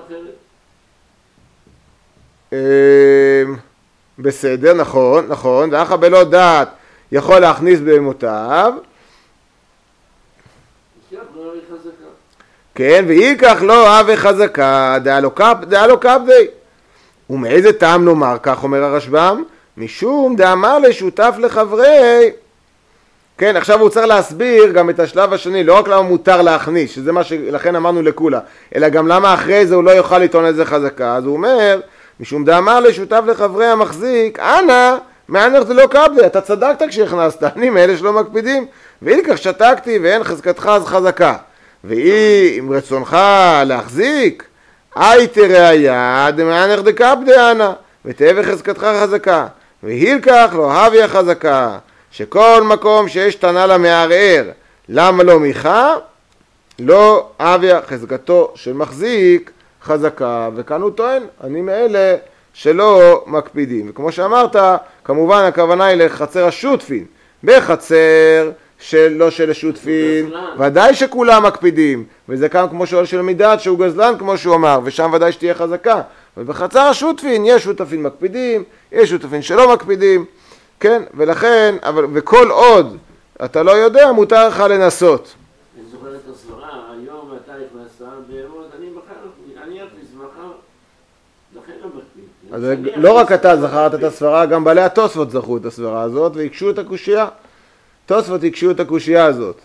אחרת. בסדר, נכון, ואחא בלא דעת יכול להכניס בהמותיו. כן, ואילקח לא הווה חזקה, דעה לו קפדי. ומאיזה טעם נאמר, כך אומר הרשב"ם? משום דאמר לשותף לחברי. כן, עכשיו הוא צריך להסביר גם את השלב השני, לא רק למה מותר להכניס, שזה מה שלכן אמרנו לכולה, אלא גם למה אחרי זה הוא לא יוכל לטעון איזה חזקה. אז הוא אומר, משום דאמר לשותף לחברי המחזיק, אנא, מענך זה לא קפדי, אתה צדקת כשהכנסת, אני מאלה שלא מקפידים, ואילכך שתקתי ואין חזקתך אז חזקה. ואם רצונך להחזיק, הייתי ראיה דמענך דקפדי אנא, ותהווה חזקתך חזקה. והילקח לא הוויה חזקה, שכל מקום שיש טענה לה מערער, למה לא מיכה? לא הוויה חזקתו של מחזיק חזקה. וכאן הוא טוען, אני מאלה שלא מקפידים. וכמו שאמרת, כמובן הכוונה היא לחצר השותפין. בחצר לא של השותפין, ודאי שכולם מקפידים. וזה כאן כמו שואל של מידת שהוא גזלן כמו שהוא אמר, ושם ודאי שתהיה חזקה. ובחצר השותפין יש שותפין מקפידים, יש שותפין שלא מקפידים, כן? ולכן, וכל עוד אתה לא יודע, מותר לך לנסות. אני זוכר את הסברה, היום אתה הכנסת בהמות, אני אכניס מחר, לכן לא מקפיד. אז לא רק אתה זכרת את הסברה, גם בעלי התוספות זכרו את הסברה הזאת, והקשו את הקושייה. תוספות הקשו את הקושייה הזאת.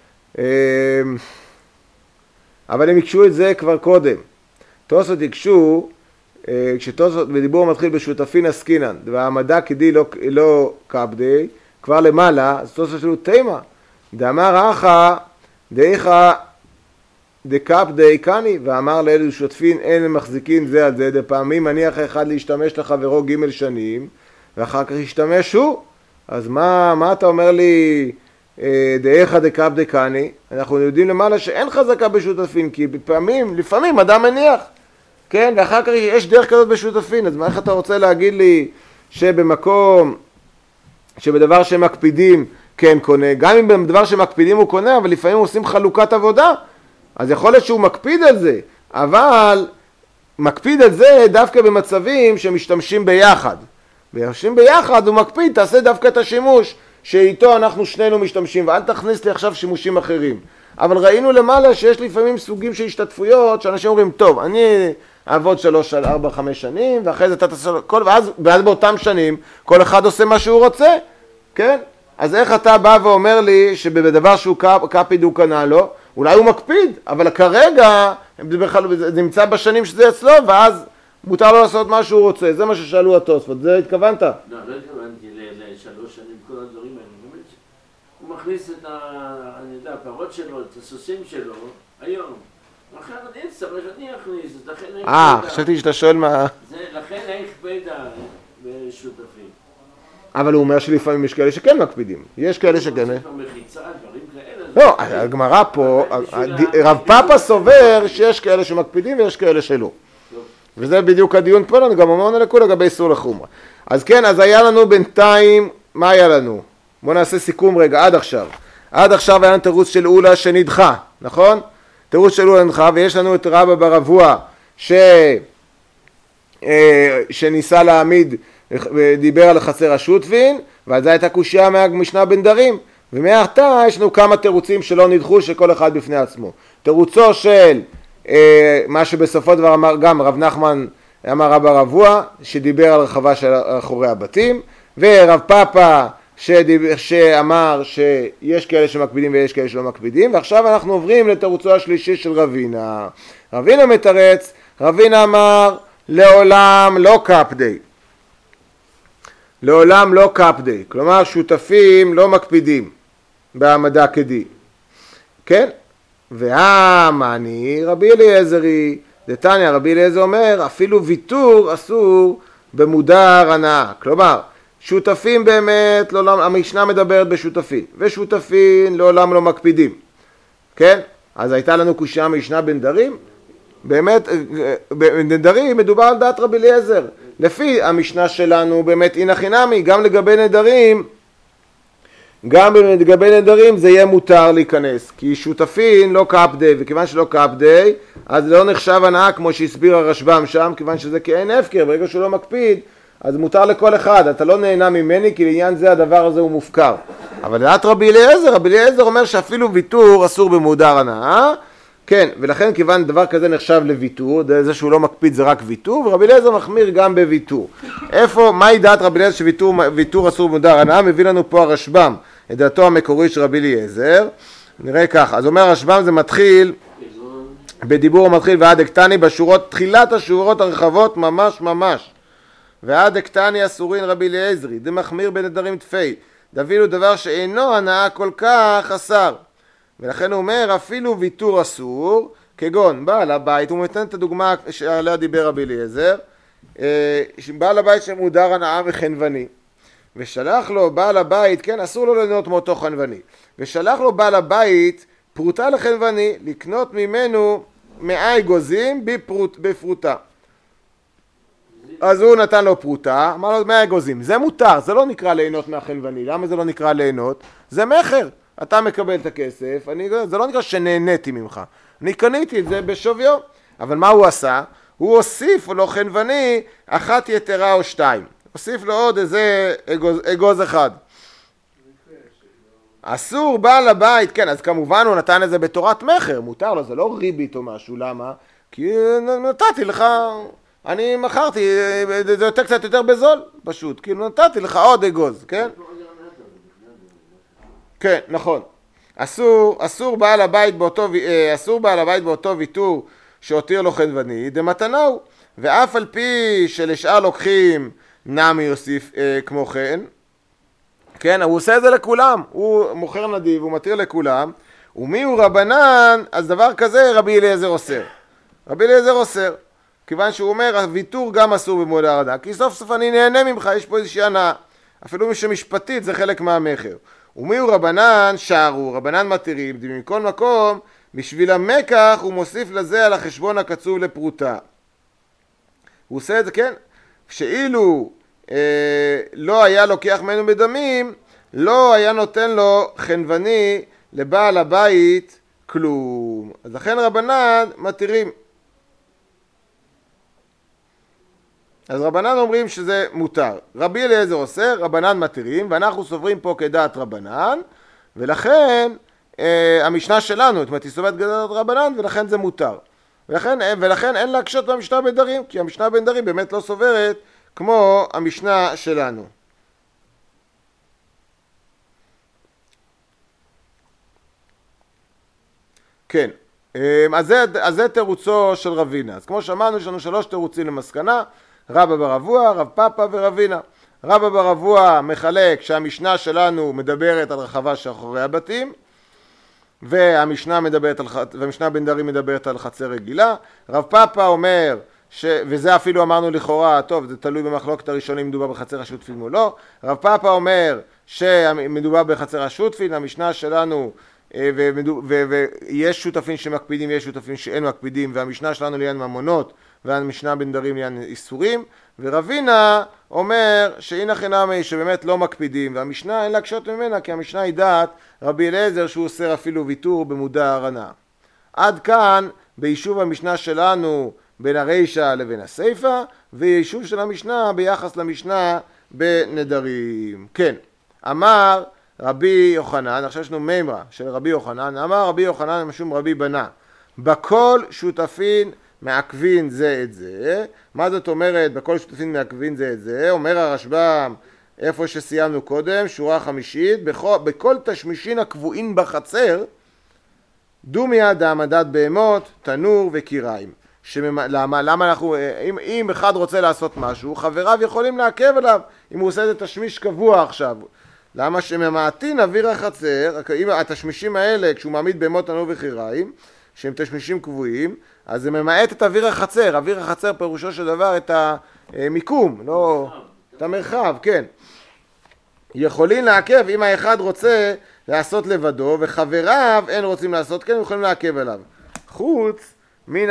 אבל הם הקשו את זה כבר קודם. תוספות הקשו, כשתוספות בדיבור מתחיל בשותפין עסקינן, והעמדה כדי לא קפדי, כבר למעלה, אז תוספות שלו תימה. דאמר אחא, דאיכא דקפדי קני, ואמר לאלו שותפין, אין מחזיקין זה על זה, דפעמים מניח אחד להשתמש לחברו ג' שנים, ואחר כך ישתמש הוא. אז מה אתה אומר לי, דאיכא דקפדי קני? אנחנו יודעים למעלה שאין חזקה בשותפין, כי לפעמים אדם מניח, כן? ואחר כך יש דרך כזאת בשותפין, אז מה איך אתה רוצה להגיד לי שבמקום, שבדבר שמקפידים כן קונה, גם אם בדבר שמקפידים הוא קונה, אבל לפעמים עושים חלוקת עבודה, אז יכול להיות שהוא מקפיד על זה, אבל מקפיד על זה דווקא במצבים שמשתמשים ביחד. וישים ביחד הוא מקפיד, תעשה דווקא את השימוש שאיתו אנחנו שנינו משתמשים, ואל תכניס לי עכשיו שימושים אחרים. אבל ראינו למעלה שיש לפעמים סוגים של השתתפויות, שאנשים אומרים, טוב, אני אעבוד 3, 4, 5 שנים, ואחרי זה אתה תעשה, ואז באותם שנים, כל אחד עושה מה שהוא רוצה, כן? אז איך אתה בא ואומר לי שבדבר שהוא קפיד הוא קנה לו, אולי הוא מקפיד, אבל כרגע זה נמצא בשנים שזה אצלו, ואז מותר לו לעשות מה שהוא רוצה. זה מה ששאלו התוספות. זה התכוונת? לא, לא התכוונתי ל3 שנים כל הדברים האלה. הוא מכניס את הפרות שלו, את הסוסים שלו, היום. אחרת אין צריך, אני אכניס, לכן חשבתי שאתה שואל מה... לכן אין כבדה בשותפים. אבל הוא אומר שלפעמים יש כאלה שכן מקפידים. יש כאלה שכן... מחיצה, דברים כאלה. לא, הגמרא פה, רב פאפה סובר שיש כאלה שמקפידים ויש כאלה שלא. וזה בדיוק הדיון פה לנו, גם אמרנו לכול לגבי איסור לחומרה. אז כן, אז היה לנו בינתיים, מה היה לנו? בואו נעשה סיכום רגע, עד עכשיו. עד עכשיו היה לנו תירוץ של אולה שנדחה, נכון? תירוץ של אולה נדחה, ויש לנו את רבא בר אבוה שניסה להעמיד, דיבר על חצר השותפין, ועל זה הייתה קושייה מהמשנה בנדרים. ומעתה יש לנו כמה תירוצים שלא נדחו, שכל אחד בפני עצמו. תירוצו של מה שבסופו דבר אמר גם רב נחמן, אמר רב בר אבוה, שדיבר על רחבה של אחורי הבתים, ורב פאפה שאמר שיש כאלה שמקפידים ויש כאלה שלא מקפידים. ועכשיו אנחנו עוברים לתירוצו השלישי של רבינה. רבינה מתרץ, רבינה אמר לעולם לא קפדי. לעולם לא קפדי, כלומר שותפים לא מקפידים בעמדה כדי. כן? והמעני רבי אליעזרי, דתניא רבי אליעזר אומר, אפילו ויתור אסור במודר הנאה. כלומר, שותפים באמת, לעולם, המשנה מדברת בשותפים, ושותפים לעולם לא מקפידים. כן? אז הייתה לנו קושייה משנה בנדרים, באמת, בנדרים מדובר על דעת רבי אליעזר. לפי המשנה שלנו באמת אין חינמי, גם לגבי נדרים זה יהיה מותר להיכנס, כי שותפין לא קפדי, וכיוון שלא קפדי, אז לא נחשב הנאה כמו שהסביר הרשב"ם שם, כיוון שזה כאין הפקר, ברגע שהוא לא מקפיד, אז מותר לכל אחד, אתה לא נהנה ממני, כי לעניין זה הדבר הזה הוא מופקר. אבל לדעת רבי אליעזר אומר שאפילו ויתור אסור במודר הנאה, כן, ולכן כיוון דבר כזה נחשב לוויתור, זה שהוא לא מקפיד זה רק ויתור, ורבי אליעזר מחמיר גם בוויתור. איפה, מהי דעת רבי אליעזר שוויתור אסור במודר הנאה? מביא לנו פה הרשב"ם, את דעתו המקורית של רבי אליעזר. נראה ככה, אז אומר הרשב"ם זה מתחיל, בדיבור מתחיל ועד הקטני בשורות, תחילת השורות הרחבות ממש. ועד הקטני אסורין רבי אליעזרי, זה מחמיר בנדרים תפי, דבילו דבר שאינו הנאה כל כך אסר. ולכן הוא אומר אפילו ויתור אסור, כגון בעל הבית, הוא מתן את הדוגמה שעליה דיבר רבי אליעזר, בעל הבית שמודר הנאה מחנווני, ושלח לו בעל הבית, כן, אסור לו ליהנות מאותו חנווני, ושלח לו בעל הבית פרוטה לחנווני, לקנות ממנו 100 אגוזים בפרוטה. אז הוא נתן לו פרוטה, אמר לו 100 אגוזים, זה מותר, זה לא נקרא ליהנות מהחנווני. למה זה לא נקרא ליהנות? זה מחר, אתה מקבל את הכסף, זה לא נקרא שנהניתי ממך, אני קניתי את זה בשוויו. אבל מה הוא עשה? הוא הוסיף לו חנווני אחת יתרה או שתיים. הוסיף לו עוד איזה אגוז אחד. אסור בעל הבית, כן, אז כמובן הוא נתן את זה בתורת מחר, מותר לו, זה לא ריבית או משהו, למה? כי נתתי לך, אני מכרתי, זה יותר קצת יותר בזול, פשוט, כאילו נתתי לך עוד אגוז, כן? כן, נכון. אסור בעל הבית באותו ויתור שהותיר לו חנווני, דמתנה הוא, ואף על פי שלשאר לוקחים נמי יוסיף כמו כן, כן, הוא עושה את זה לכולם, הוא מוכר נדיב, הוא מתיר לכולם, ומי הוא רבנן, אז דבר כזה רבי אליעזר אוסר. רבי אליעזר אוסר, כיוון שהוא אומר, הוויתור גם אסור במועד ההרדה, כי סוף סוף אני נהנה ממך, יש פה איזושהי הנאה, אפילו מי שמשפטית זה חלק מהמחר. ומי הוא רבנן? שערו, רבנן מתירים, מכל מקום, בשביל המקח הוא מוסיף לזה על החשבון הקצוב לפרוטה. הוא עושה את זה, כן? שאילו לא היה לוקח ממנו בדמים, לא היה נותן לו חנווני לבעל הבית כלום. אז לכן רבנן מתירים. אז רבנן אומרים שזה מותר. רבי אליעזר אוסר, רבנן מתירים, ואנחנו סוברים פה כדעת רבנן, ולכן המשנה שלנו, זאת אומרת, היא סוברת כדעת רבנן, ולכן זה מותר. ולכן אין להקשות במשנה בנדרים, כי המשנה בנדרים באמת לא סוברת כמו המשנה שלנו. כן, אז זה תירוצו של רבינה. אז כמו שאמרנו, יש לנו 3 תירוצים למסקנה, רבא בר אבוה, רב פאפא ורבינה. רבא בר אבוה מחלק שהמשנה שלנו מדברת על רחבה שאחורי הבתים, והמשנה בנדרים מדברת על חצר רגילה. רב פאפא אומר, וזה אפילו אמרנו לכאורה, טוב, זה תלוי במחלוקת הראשונים, מדובר בחצר השותפין או לא. רב פאפא אומר שמדובר בחצר השותפין, המשנה שלנו, ויש שותפים שמקפידים, יש שותפים שאין מקפידים, והמשנה שלנו לעניין ממונות, והמשנה בנדרים לעניין איסורים, ורבינה אומר שהנה חינמי שבאמת לא מקפידים, והמשנה אין להקשות ממנה, כי המשנה היא דעת רבי אליעזר שהוא אוסר אפילו ויתור במודע הרנה. עד כאן ביישוב המשנה שלנו בין הרישא לבין הסיפא, ויישוב של המשנה ביחס למשנה בנדרים. כן, אמר רבי יוחנן, עכשיו יש לנו מימרה של רבי יוחנן, אמר רבי יוחנן משום רבי בנה, בכל שותפין מעכבין זה את זה. מה זאת אומרת בכל שותפין מעכבין זה את זה? אומר הרשב"ם איפה שסיימנו קודם, שורה 5, בכל תשמישין הקבועים בחצר, דומיה דעמדת בהמות, תנור וקיריים. למה אנחנו, אם אחד רוצה לעשות משהו, חבריו יכולים לעכב עליו, אם הוא עושה את תשמיש קבוע עכשיו. למה שממעטין אוויר החצר, אם התשמישים האלה, כשהוא מעמיד בהמות, תנור וקיריים, שהם תשמישים קבועים, אז זה ממעט את אוויר החצר. אוויר החצר פירושו של דבר את המיקום, לא את המרחב, כן. יכולים לעכב אם האחד רוצה לעשות לבדו, וחבריו אין רוצים לעשות כן, יכולים לעכב עליו. חוץ מן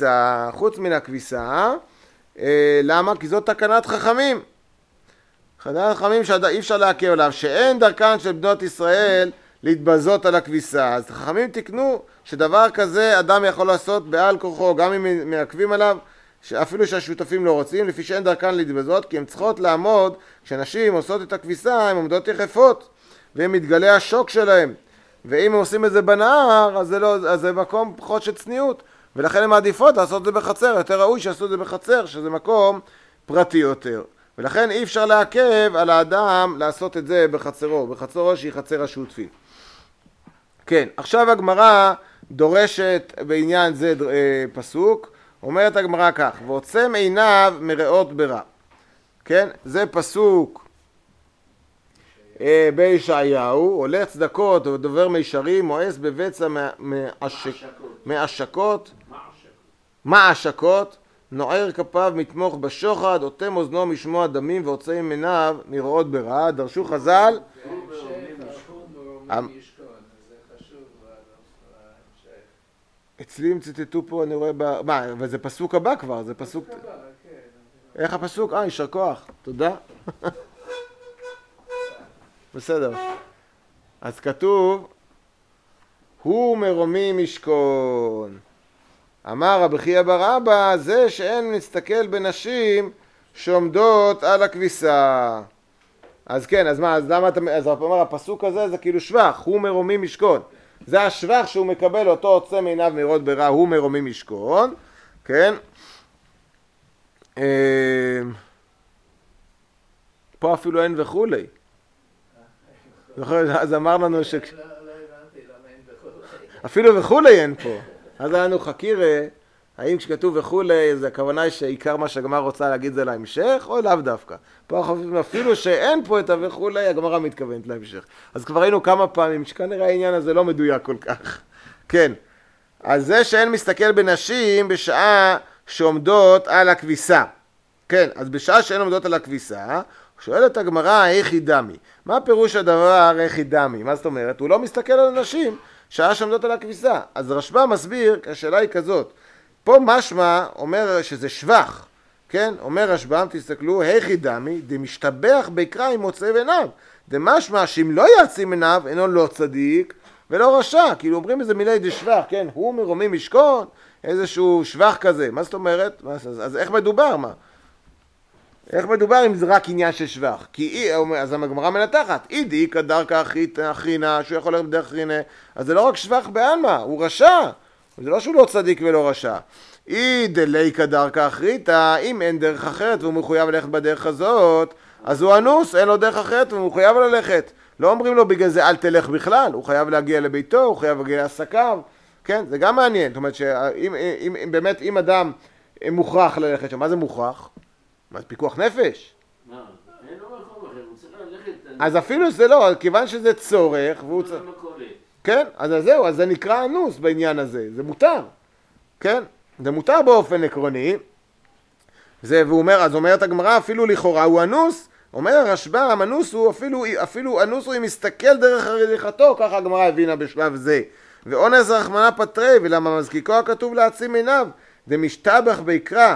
הכביסה, למה? כי זאת תקנת חכמים. תקנת חכמים שאי אפשר לעכב עליו, שאין דרכן של בנות ישראל להתבזות על הכביסה. אז חכמים תקנו שדבר כזה אדם יכול לעשות בעל כוחו, גם אם מעכבים עליו, אפילו שהשותפים לא רוצים, לפי שאין דרכן להתבזות, כי הן צריכות לעמוד, כשנשים עושות את הכביסה, הן עומדות יחפות, והם מתגלה השוק שלהם. ואם הם עושים את זה בנהר, אז זה מקום פחות של צניעות, ולכן הן מעדיפות לעשות את זה בחצר, יותר ראוי שעשו את זה בחצר, שזה מקום פרטי יותר. ולכן אי אפשר לעכב על האדם לעשות את זה בחצרו שהיא חצר השותפים. כן, עכשיו הגמרא דורשת בעניין זה פסוק, אומרת הגמרא כך, ועוצם עיניו מראות ברע. כן, זה פסוק בישעיהו, הולך צדקות ודובר מישרים, מואס בבצע מעשקות, נוער כפיו מתמוך בשוחד, אוטם אוזנו משמוע דמים ועוצם עיניו מראות ברע. דרשו חז"ל, אצלי הם ציטטו פה, אני רואה מה, וזה פסוק הבא כבר, זה פסוק... איך הפסוק? יישר כוח, תודה. בסדר. אז כתוב, הוא מרומי משכון. אמר רבי חייא בר אבא, זה שאין מסתכל בנשים שעומדות על הכביסה. אז כן, אז מה, אז למה אתה, אז אומר, הפסוק הזה זה כאילו שבח, הוא מרומי משכון. זה השבח שהוא מקבל, אותו עוצם עיניו מראות ברע, הוא מרומי משכון, כן? פה אפילו אין וכולי. אז אמר לנו ש... לא הבנתי למה אין וכולי. אפילו וכולי אין פה. אז היה לנו חקירה, האם כשכתוב וכולי, זה הכוונה היא שעיקר מה שהגמרא רוצה להגיד זה להמשך, או לאו דווקא. פה אפילו שאין פה את הווכולי, הגמרא מתכוונת להמשך. אז כבר ראינו כמה פעמים שכנראה העניין הזה לא מדויק כל כך. כן. אז זה שאין מסתכל בנשים בשעה שעומדות על הכביסה. כן, אז בשעה שאין עומדות על הכביסה, שואלת הגמרא, איך היא דמי? מה פירוש הדבר איך היא דמי? מה זאת אומרת? הוא לא מסתכל על נשים שעה שעומדות על הכביסה. אז רשב"ם מסביר, השאלה היא כזאת. פה משמע אומר שזה שבח, כן? אומר רשב"ם, תסתכלו, היכי דמי, דמשתבח ביקרא עם מוצא עיניו. דמשמע שאם לא יעצים עיניו, אינו לא צדיק ולא רשע. כאילו אומרים איזה מילי דשבח, כן? הוא מרומי משכון, איזשהו שבח כזה. מה זאת אומרת? אז איך מדובר? מה? איך מדובר אם זה רק עניין של שבח? כי אז הגמרא מנתחת, אידי כדרכא אחינה, שהוא יכול ללכת בדרך אחינה, אז זה לא רק שבח בעלמא, הוא רשע. זה לא שהוא לא צדיק ולא רשע. אי דליקא דרכא אחריתא, אם אין דרך אחרת והוא מחויב ללכת בדרך הזאת, אז הוא אנוס, אין לו דרך אחרת והוא מחויב ללכת. לא אומרים לו בגלל זה אל תלך בכלל, הוא חייב להגיע לביתו, הוא חייב להגיע לעסקיו, כן? זה גם מעניין, זאת אומרת שאם באמת, אם אדם מוכרח ללכת שם, מה זה מוכרח? מה זה פיקוח נפש? מה? אין לו מקום אחר, הוא צריך ללכת... אז אפילו זה לא, כיוון שזה צורך, והוא צריך... כן, אז זהו, אז זה נקרא אנוס בעניין הזה, זה מותר, כן? זה מותר באופן עקרוני, והוא אומר, אז אומרת הגמרא, אפילו לכאורה הוא אנוס, אומר הרשב"ם, אנוס הוא אפילו אנוס הוא אם מסתכל דרך הליכתו, ככה הגמרא הבינה בשלב זה. ואונס רחמנא פטרי, ולמה מזקיקו הכתוב להעצים עיניו, דמשתבח ביקרא,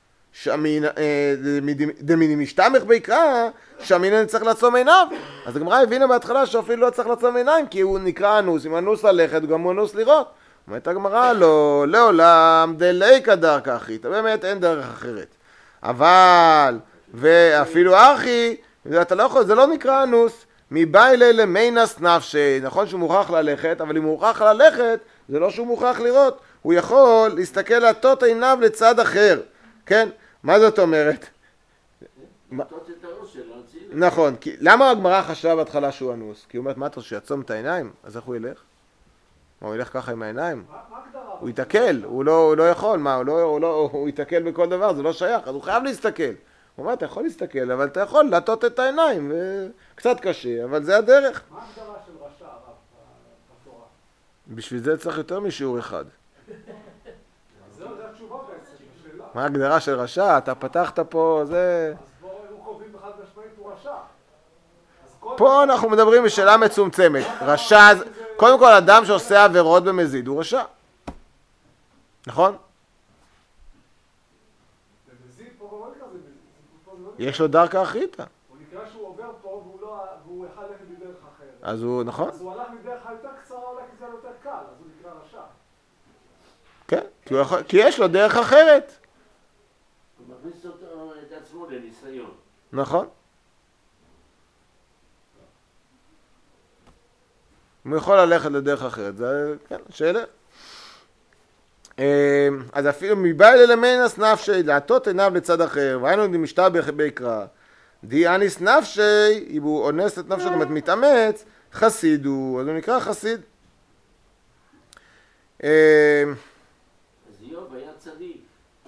דמשתמך ביקרא, שהמינן צריך לעצום עיניו. אז הגמרא הבינה בהתחלה שאפילו לא צריך לעצום עיניים, כי הוא נקרא אנוס, אם אנוס ללכת גם הוא אנוס לראות. אומרת הגמרא, לא, לעולם דליקא דרכא אחיתא, באמת אין דרך אחרת. אבל, ואפילו אחי, אתה לא יכול, זה לא נקרא אנוס, מבעילי למיינס נפשי, נכון שהוא מוכרח ללכת, אבל אם הוא מוכרח ללכת, זה לא שהוא מוכרח לראות, הוא יכול להסתכל להטות עיניו לצד אחר, כן? מה זאת אומרת? נכון, למה הגמרא חשבה בהתחלה שהוא אנוס? כי הוא אומרת, מה אתה שיעצום את העיניים? אז איך הוא ילך? מה, הוא ילך ככה עם העיניים? הוא יתקל, הוא לא יכול, מה, הוא יתקל בכל דבר, זה לא שייך, אז הוא חייב להסתכל. הוא אומר, אתה יכול להסתכל, אבל אתה יכול להטות את העיניים, קצת קשה, אבל זה הדרך. מה ההגדרה של רשע, הרב, בתורה? בשביל זה צריך יותר משיעור אחד. זהו, זה התשובה בעצם, השאלה. מה ההגדרה של רשע? אתה פתחת פה, זה... אז בואו, הוא קובעים בחד משמעית, הוא רשע. פה אנחנו מדברים בשאלה מצומצמת. רשע, קודם כל אדם שעושה עבירות במזיד הוא רשע. נכון? במזיד, פה לא נקרא זה מזיד. יש לו דרכא אחיתא. הוא נקרא שהוא עובר פה והוא יכול ללכת בדרך אחרת. אז הוא, נכון? אז הוא הלך מדרך היותר קצרה, אולי כי זה יותר קל, אז הוא נקרא רשע. כן, כי יש לו דרך אחרת. הוא מכניס את עצמו לניסיון. נכון. הוא יכול ללכת לדרך אחרת, זה, כן, שאלה. אז אפילו מבעילי למיינס נפשי, להטות עיניו לצד אחר, והיינו דמשתבח ביקרא, די אניס נפשי, אם הוא אונס את נפשו, זאת אומרת מתאמץ, חסיד הוא, אז הוא נקרא חסיד. אז איוב היה צדיק.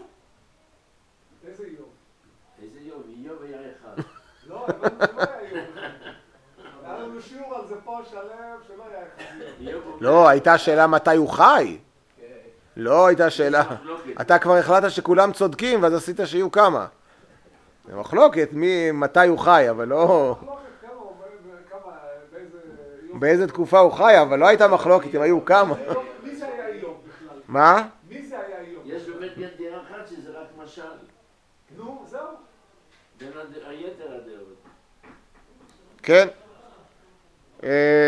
איזה איוב? איזה איוב? איוב היה אחד. לא, הבנו שלא היה איוב. היה לנו שיעור על זה פה שלם, שלא היה אחד איוב. לא, הייתה שאלה מתי הוא חי. לא הייתה שאלה. אתה כבר החלטת שכולם צודקים, ואז עשית שיהיו כמה. זה מחלוקת, מתי הוא חי, אבל לא... מחלוקת כמה, באיזה תקופה הוא חי, אבל לא הייתה מחלוקת, אם היו כמה. מי זה היה איוב בכלל? מה? מי זה היה איוב? יש באמת דעה אחת שזה רק משל. נו, זהו. בין היתר הדעות. כן.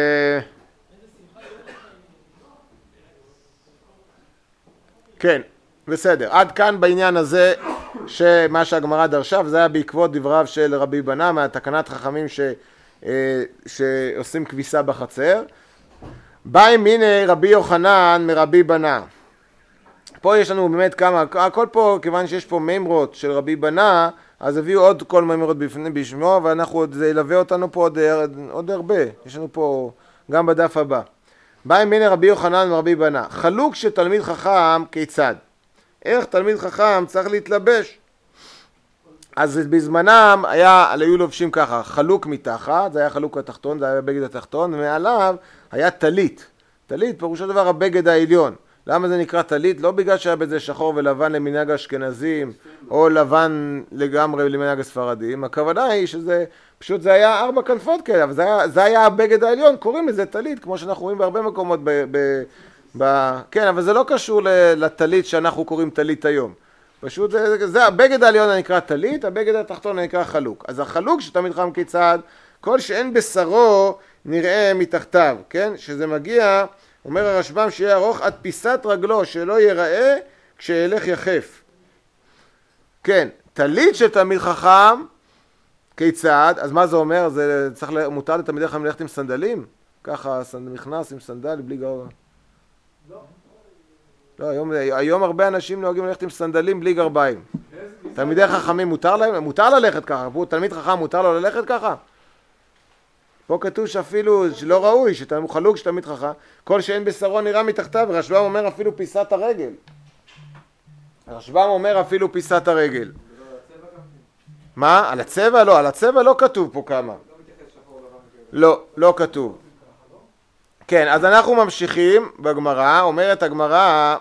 כן. בסדר, עד כאן בעניין הזה שמה שהגמרא דרשה, וזה היה בעקבות דבריו של רבי בנה מהתקנת חכמים שעושים כביסה בחצר. בא עם הנה רבי יוחנן מרבי בנה. פה יש לנו באמת כמה, הכל פה, כיוון שיש פה מימרות של רבי בנה, אז הביאו עוד כל מימרות בשמו, ואנחנו עוד, זה ילווה אותנו פה עוד הרבה. יש לנו פה גם בדף הבא. בא עם הנה רבי יוחנן מרבי בנה. חלוק שתלמיד חכם כיצד? איך תלמיד חכם צריך להתלבש? אז בזמנם היו לובשים ככה, חלוק מתחת, זה היה חלוק התחתון, זה היה הבגד התחתון, ומעליו היה טלית. טלית פירושו דבר הבגד העליון. למה זה נקרא טלית? לא בגלל שהיה בזה שחור ולבן למנהג האשכנזים, או לבן לגמרי למנהג הספרדים. הכוונה היא שזה, פשוט זה היה 4 כנפות כאלה, אבל זה היה הבגד העליון, קוראים לזה טלית, כמו שאנחנו רואים בהרבה מקומות כן, אבל זה לא קשור לטלית שאנחנו קוראים טלית היום. פשוט זה הבגד העליון נקרא טלית, הבגד התחתון נקרא חלוק. אז החלוק שתמיד חכם כיצד, כל שאין בשרו נראה מתחתיו, כן? שזה מגיע, אומר הרשב"ם, שיהיה ארוך עד פיסת רגלו, שלא ייראה כשילך יחף. כן, טלית של תלמיד חכם כיצד, אז מה זה אומר? זה מותר לתלמידי חכם ללכת עם סנדלים? ככה נכנס עם סנדל בלי גרביים. לא, היום הרבה אנשים נוהגים ללכת עם סנדלים בלי גרביים. תלמידי חכמים מותר להם? מותר ללכת ככה. תלמיד חכם מותר לו ללכת ככה? פה כתוב שאפילו שלא ראוי, חלוק שתלמיד חכם, כל שאין בשרו נראה מתחתיו, רשב"ם אומר אפילו פיסת הרגל. רשב"ם אומר אפילו פיסת הרגל. מה? על הצבע? לא, על הצבע לא כתוב פה כמה. לא, לא כתוב. כן, אז אנחנו ממשיכים בגמרא, אומרת הגמרא,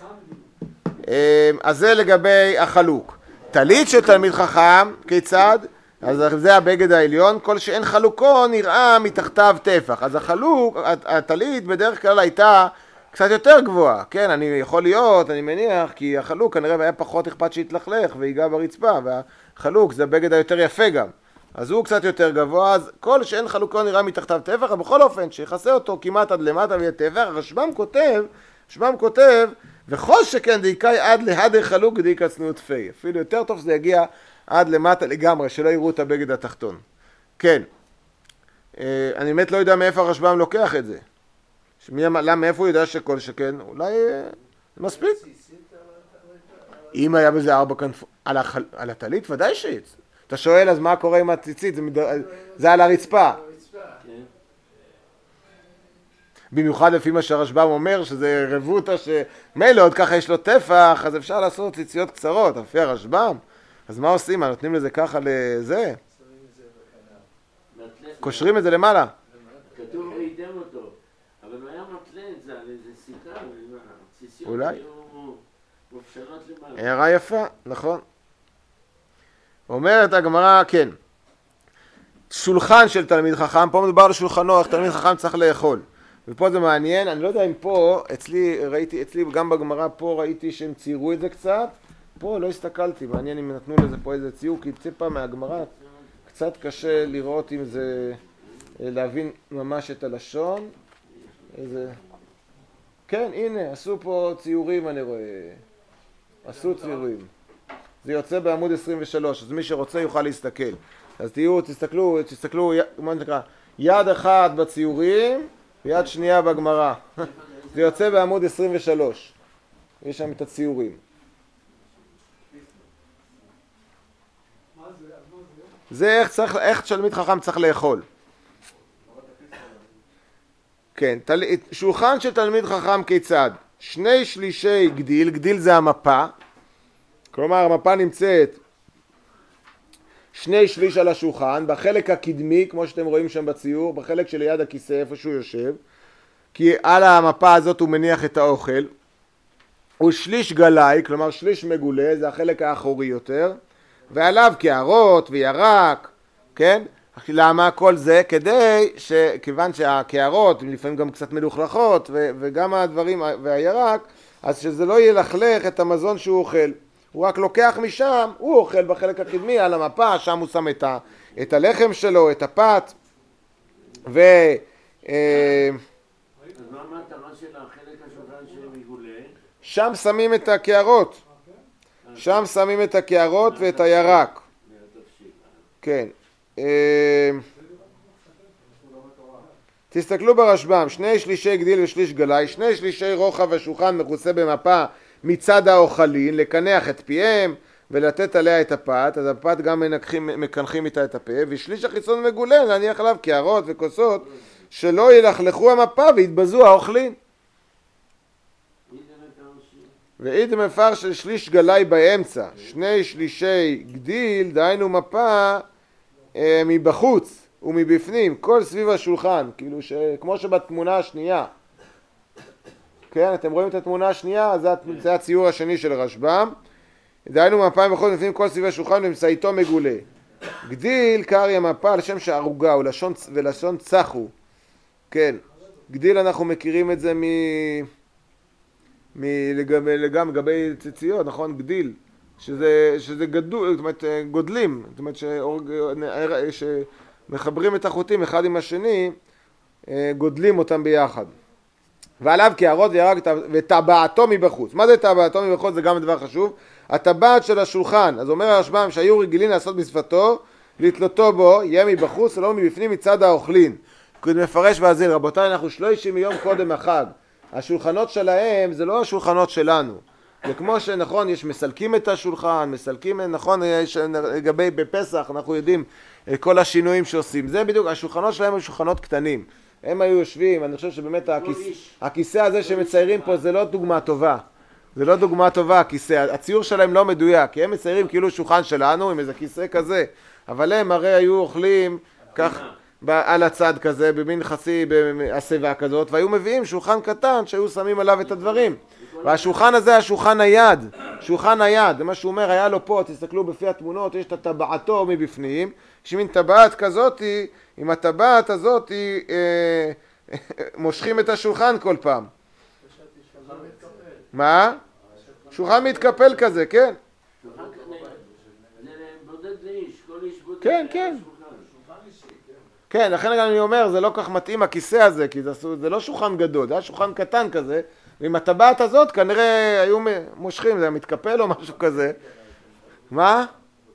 אז זה לגבי החלוק. טלית של תלמיד חכם, כיצד? אז זה הבגד העליון, כל שאין חלוקו נראה מתחתיו טפח. אז החלוק, הטלית בדרך כלל הייתה קצת יותר גבוהה, כן, אני יכול להיות, אני מניח, כי החלוק כנראה היה פחות אכפת שיתלכלך ויגע ברצפה, והחלוק זה הבגד היותר יפה גם. אז הוא קצת יותר גבוה, אז כל שאין חלוקו נראה מתחתיו טפח, אבל בכל אופן, שיחסה אותו כמעט עד למטה ויהיה טפח, הרשב"ם כותב, וכל שכן דאיקאי עד להדר חלוק דאיקא צניעות פי. אפילו יותר טוב שזה יגיע עד למטה לגמרי, שלא יראו את הבגד התחתון. כן, אני באמת לא יודע מאיפה הרשב"ם לוקח את זה. מאיפה הוא יודע שכל שכן? אולי מספיק. אם היה בזה 4 כנפות, על הטלית ודאי שיש. אתה שואל, אז מה קורה עם הציצית? זה על הרצפה. במיוחד לפי מה שהרשב"ם אומר, שזה רבותא שמילא עוד ככה יש לו טפח, אז אפשר לעשות ציציות קצרות, לפי הרשב"ם. אז מה עושים? מה, נותנים לזה ככה לזה? קושרים את זה למעלה. כתוב וידם אותו, אבל הוא היה מתלה את זה על איזה סיכה, ציציות אולי? היו מופשרות למעלה. הערה יפה, נכון. אומרת הגמרא, כן, שולחן של תלמיד חכם, פה מדובר על שולחנו, איך תלמיד חכם צריך לאכול. ופה זה מעניין, אני לא יודע אם פה, אצלי גם בגמרא פה ראיתי שהם ציירו את זה קצת, פה לא הסתכלתי, מעניין אם נתנו לזה פה איזה ציור, כי יצא פעם מהגמרא, קצת קשה לראות אם זה, להבין ממש את הלשון, איזה, כן, הנה, עשו פה ציורים אני רואה, עשו ציורים. זה יוצא בעמוד 23, אז מי שרוצה יוכל להסתכל. אז תסתכלו, מה נקרא, יד אחת בציורים, ויד שנייה בגמרא. זה יוצא בעמוד 23. יש שם את הציורים. זה איך תלמיד חכם צריך לאכול. כן, שולחן של תלמיד חכם כיצד? 2/3 גדיל, גדיל זה המפה. כלומר, המפה נמצאת 2/3 על השולחן, בחלק הקדמי, כמו שאתם רואים שם בציור, בחלק שליד הכיסא, איפה שהוא יושב, כי על המפה הזאת הוא מניח את האוכל, הוא 1/3 גלאי, כלומר 1/3 מגולה, זה החלק האחורי יותר, ועליו קערות וירק, כן? למה כל זה? כיוון שהקערות לפעמים גם קצת מלוכלכות, וגם הדברים והירק, אז שזה לא ילכלך את המזון שהוא אוכל. הוא רק לוקח משם, הוא אוכל בחלק הקדמי על המפה, שם הוא שם את הלחם שלו, את הפת, אז מה המטרה של החלק השולחן שמגולה? שם שמים את הקערות. שם שמים את הקערות ואת הירק. כן. תסתכלו ברשב"ם, 2 שלישי גדיל ושליש גלאי, 2 שלישי רוחב השולחן מכוסה במפה מצד האוכלין, לקנח את פיהם ולתת עליה את הפת, אז הפת גם מקנחים איתה את הפה, ושליש החיצון מגולה, להניח עליו קערות וכוסות, שלא ילכלכו המפה ויתבזו האוכלין. ואיתם מפר של שליש גלאי באמצע, 2 שלישי גדיל, דהיינו מפה מבחוץ ומבפנים, כל סביב השולחן, כאילו כמו שבתמונה השנייה. כן, אתם רואים את התמונה השנייה, זה הציור השני של הרשב"ם. דהיינו מפה מבחוץ ומבפנים, כל סביב השולחן ומצאיתו מגולה. גדיל קרעי המפה לשם שערוגה ולשון צחו. כן, גדיל אנחנו מכירים את זה לגבי ציציות, נכון? גדיל, שזה גדול, זאת אומרת גודלים, זאת אומרת שמחברים את החוטים אחד עם השני, גודלים אותם ביחד. ועליו קערות וירק וטבעתו מבחוץ. מה זה טבעתו מבחוץ? זה גם דבר חשוב. הטבעת של השולחן, אז אומר הרשב"ם שהיו רגילים לעשות בשפתו, לתלותו בו, יהיה מבחוץ ולא מבפנים מצד האוכלין. כדי מפרש והזיל, רבותיי, אנחנו 30 יום קודם החג. השולחנות שלהם זה לא השולחנות שלנו. זה כמו שנכון, יש מסלקים את השולחן, מסלקים, נכון, יש, לגבי בפסח, אנחנו יודעים כל השינויים שעושים. זה בדיוק, השולחנות שלהם הם שולחנות קטנים. הם היו יושבים, אני חושב שבאמת הכיסא הזה שמציירים פה זה לא דוגמה טובה. זה לא דוגמה טובה, הכיסא. הציור שלהם לא מדויק, כי הם מציירים כאילו שולחן שלנו עם איזה כיסא כזה. אבל הם הרי היו אוכלים כך על הצד כזה, במין חצי, בהסבה כזאת, והיו מביאים שולחן קטן שהיו שמים עליו את הדברים. והשולחן הזה, השולחן היד, שולחן היד, זה מה שהוא אומר, היה לו פה, תסתכלו בפי התמונות, יש את הטבעתו מבפנים, יש מין טבעת כזאת, עם הטבעת הזאת, מושכים את השולחן כל פעם. מה? שולחן מתקפל כזה, כן. כן, כן. כן, לכן אני אומר, זה לא כך מתאים הכיסא הזה, כי זה לא שולחן גדול, זה היה שולחן קטן כזה, ועם הטבעת הזאת כנראה היו מושכים, זה היה מתקפל או משהו כזה. מה?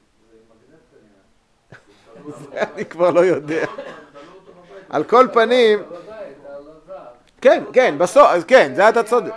זה אני כבר לא יודע. על כל פנים... כן, כן, בסוף, כן, זה אתה צודק.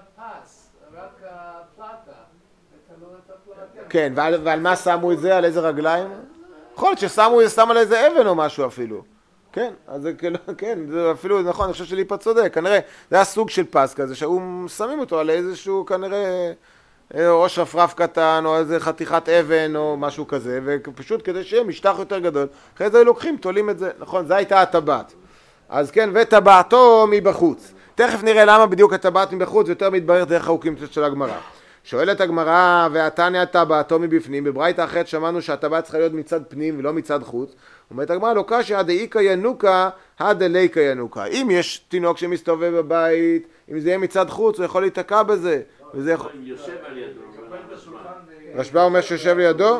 כן, ועל מה שמו את זה? על איזה רגליים? יכול להיות ששמו על איזה אבן או משהו אפילו. כן, אז זה כן, זה אפילו, נכון, אני חושב שליפה צודק, כנראה, זה היה סוג של פס כזה, שהיו שמים אותו על איזשהו, כנראה, או שפרף קטן, או איזה חתיכת אבן, או משהו כזה, ופשוט כדי שיהיה משטח יותר גדול, אחרי זה לוקחים, תולים את זה, נכון, זה הייתה הטבעת. אז כן, וטבעתו מבחוץ. תכף נראה למה בדיוק הטבעת מבחוץ, יותר מתברר דרך החוקים של הגמרא. שואלת הגמרא, והתניא טבעתו מבפנים, בברייתא אחרת שמענו שהטבעת צריכה להיות מצד פנים ולא מצד חוץ. אומרת הגמרא, לא קשיא דאיכא ינוקא דליקא ינוקא. אם יש תינוק שמסתובב בבית, אם זה יהיה מצד חוץ, הוא יכול להיתקע בזה. וזה יכול... יושב על ידו. רשב"א אומר שיושב לידו?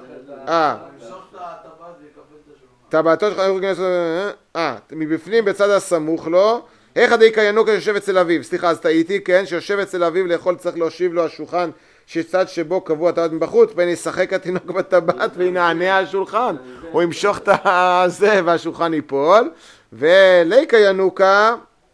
טבעתו שלך, מבפנים בצד הסמוך לו, איך דאיכא ינוקא יושב אצל אביו, סליחה, אז טעיתי, כן, שיושב אצל אביו לאכול צריך להושיב לו השולחן שצד שבו קבוע טבעת מבחוץ, פן ישחק התינוק בטבעת וינענע השולחן, הוא ימשוך את זה והשולחן ייפול, וליקא ינוקא,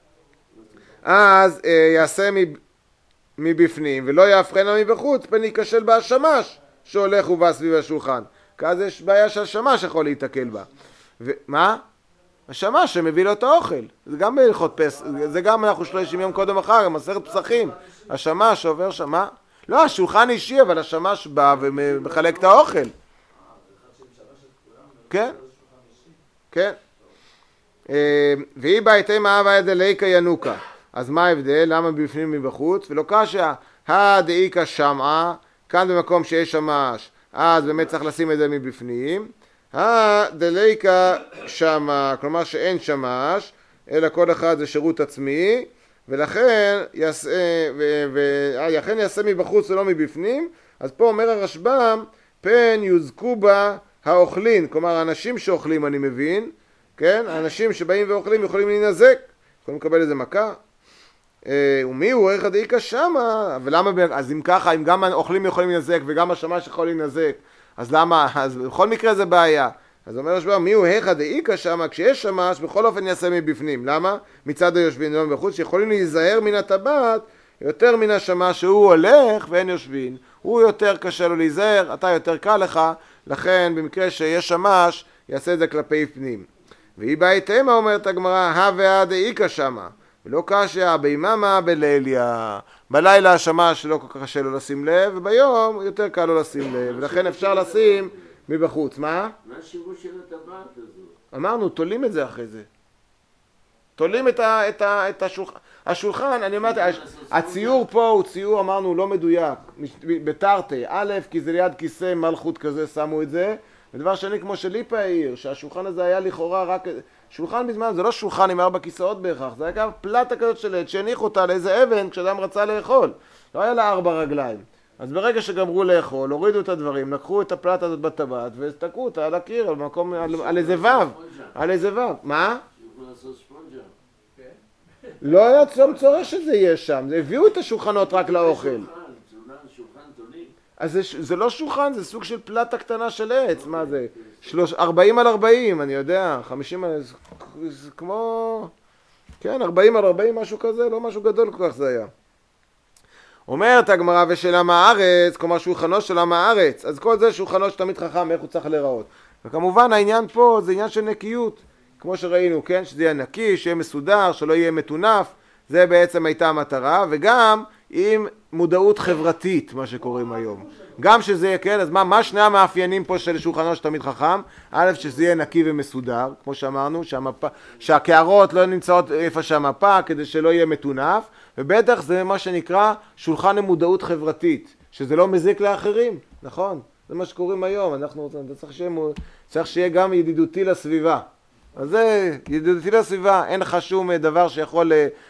אז יעשה מבפנים ולא יהפכנה מבחוץ, פן ייכשל בה השמש שהולך ובא סביב השולחן, כי אז יש בעיה שהשמש יכול להתקל בה. מה? השמש שמביא לו את האוכל, זה גם בהלכות פסח, זה גם אנחנו 30 יום קודם אחר, מסכת פסחים, השמש עובר שמה? לא, השולחן אישי, אבל השמש בא ומחלק את האוכל. כן, כן. והיא בעיתי מאהבה דליקא ינוקא, אז מה ההבדל? למה בפנים מבחוץ? ולא קשיא, דאיכא שמעה, כאן במקום שיש שמש, אז באמת צריך לשים את זה מבפנים. דליקא שמה, כלומר שאין שמש, אלא כל אחד זה שירות עצמי, ולכן יעשה מבחוץ ולא מבפנים. אז פה אומר הרשב"ם, פן יוזקו בה האוכלין, כלומר האנשים שאוכלים אני מבין, כן? האנשים שבאים ואוכלים יכולים להינזק, יכולים לקבל איזה מכה. ומי הוא ערך הדאיקה שמה? ולמה, אז אם ככה, אם גם האוכלים יכולים לנזק וגם השמש יכול לנזק, אז למה, אז בכל מקרה זה בעיה. אז אומר רשב"ם, מי הוא ערך הדאיקה שמה? כשיש שמש, בכל אופן יעשה מבפנים. למה? מצד היושבין ולא מבחוץ, שיכולים להיזהר מן הטבעת יותר מן השמש, שהוא הולך ואין יושבין. הוא יותר קשה לו להיזהר, אתה יותר קל לך, לכן במקרה שיש שמש, יעשה את זה כלפי פנים. והיא בהתאמה אומרת הגמרא, הווה דאיקה שמה. ולא קשה ביממה בליליה. בלילה השמש לא כל כך קשה לו לשים לב, וביום יותר קל לו לשים לב, ולכן אפשר לשים מבחוץ. מה? מה השימוש של הטבעת הזו? אמרנו, תולים את זה אחרי זה. תולים את השולחן, אני אומרת, הציור פה הוא ציור, אמרנו, לא מדויק, בתרתי, א', כי זה ליד כיסא מלכות כזה, שמו את זה, ודבר שני, כמו שליפה העיר, שהשולחן הזה היה לכאורה רק, שולחן בזמן, זה לא שולחן עם 4 כיסאות בהכרח, זה היה גם פלטה כזאת של עץ, שהניחו אותה לאיזה אבן כשאדם רצה לאכול, לא היה לה 4 רגליים. אז ברגע שגמרו לאכול, הורידו את הדברים, לקחו את הפלטה הזאת בטבעת, והסתכלו אותה על הקיר, על מקום, על איזה וו, על איזה וו. מה? לא היה צורך שזה יהיה שם, הביאו את השולחנות רק לאוכל. אז זה לא שולחן, זה סוג של פלטה קטנה של עץ, מה זה? 40 על 40, אני יודע, 50 על... זה כמו... כן, 40 על 40, משהו כזה, לא משהו גדול כל כך זה היה. אומרת הגמרא ושל עם הארץ, כלומר שולחנו של עם הארץ, אז כל זה שולחנו שתמיד חכם, איך הוא צריך להיראות. וכמובן העניין פה זה עניין של נקיות, כמו שראינו, כן? שזה יהיה נקי, שיהיה מסודר, שלא יהיה מטונף, זה בעצם הייתה המטרה, וגם עם מודעות חברתית, מה שקוראים היום. גם שזה יהיה, כן, אז מה שני המאפיינים פה של שולחנו שתמיד חכם? א', שזה יהיה נקי ומסודר, כמו שאמרנו, שהקערות לא נמצאות איפה שהמפה, כדי שלא יהיה מטונף, ובטח זה מה שנקרא שולחן למודעות חברתית, שזה לא מזיק לאחרים, נכון? זה מה שקוראים היום, אנחנו צריך שיהיה גם ידידותי לסביבה. אז זה ידידותי לסביבה, אין לך שום דבר שיכול,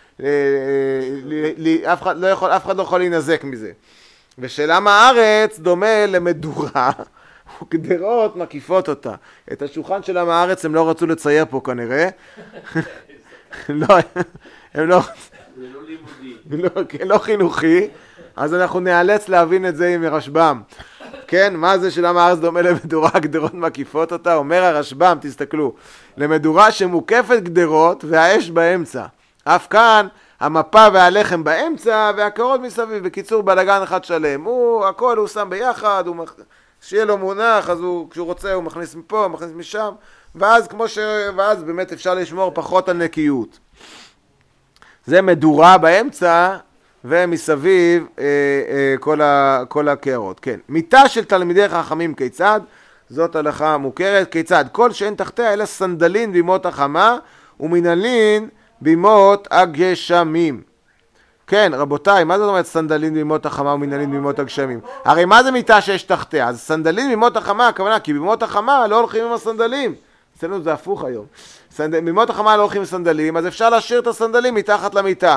אף אחד לא יכול להינזק מזה. ושלם הארץ דומה למדורה, וגדרות מקיפות אותה. את השולחן של עם הארץ הם לא רצו לצייר פה כנראה. הם לא... זה לא לימודי. לא חינוכי, אז אנחנו נאלץ להבין את זה עם הרשב"ם. כן, מה זה שלם הארץ דומה למדורה, גדרות מקיפות אותה? אומר הרשב"ם, תסתכלו, למדורה שמוקפת גדרות והאש באמצע. אף כאן המפה והלחם באמצע והקרות מסביב. בקיצור, בלגן אחד שלם. הכל הוא שם ביחד, שיהיה לו מונח, אז כשהוא רוצה הוא מכניס מפה, מכניס משם, ואז באמת אפשר לשמור פחות על נקיות. זה מדורה באמצע, ומסביב כל הקערות. כן. מיטה של תלמידי חכמים כיצד? זאת הלכה מוכרת. כיצד? כל שאין תחתיה אלא סנדלין בימות החמה ומנהלין בימות הגשמים. כן, רבותיי, מה זאת אומרת סנדלין בימות החמה ומנהלין בימות הגשמים? הרי מה זה מיטה שיש תחתיה? אז סנדלין בימות החמה, הכוונה, כי בימות החמה לא הולכים עם הסנדלים. אצלנו זה הפוך היום. בימות החמה לא הולכים עם סנדלים, אז אפשר להשאיר את הסנדלים מתחת למיטה.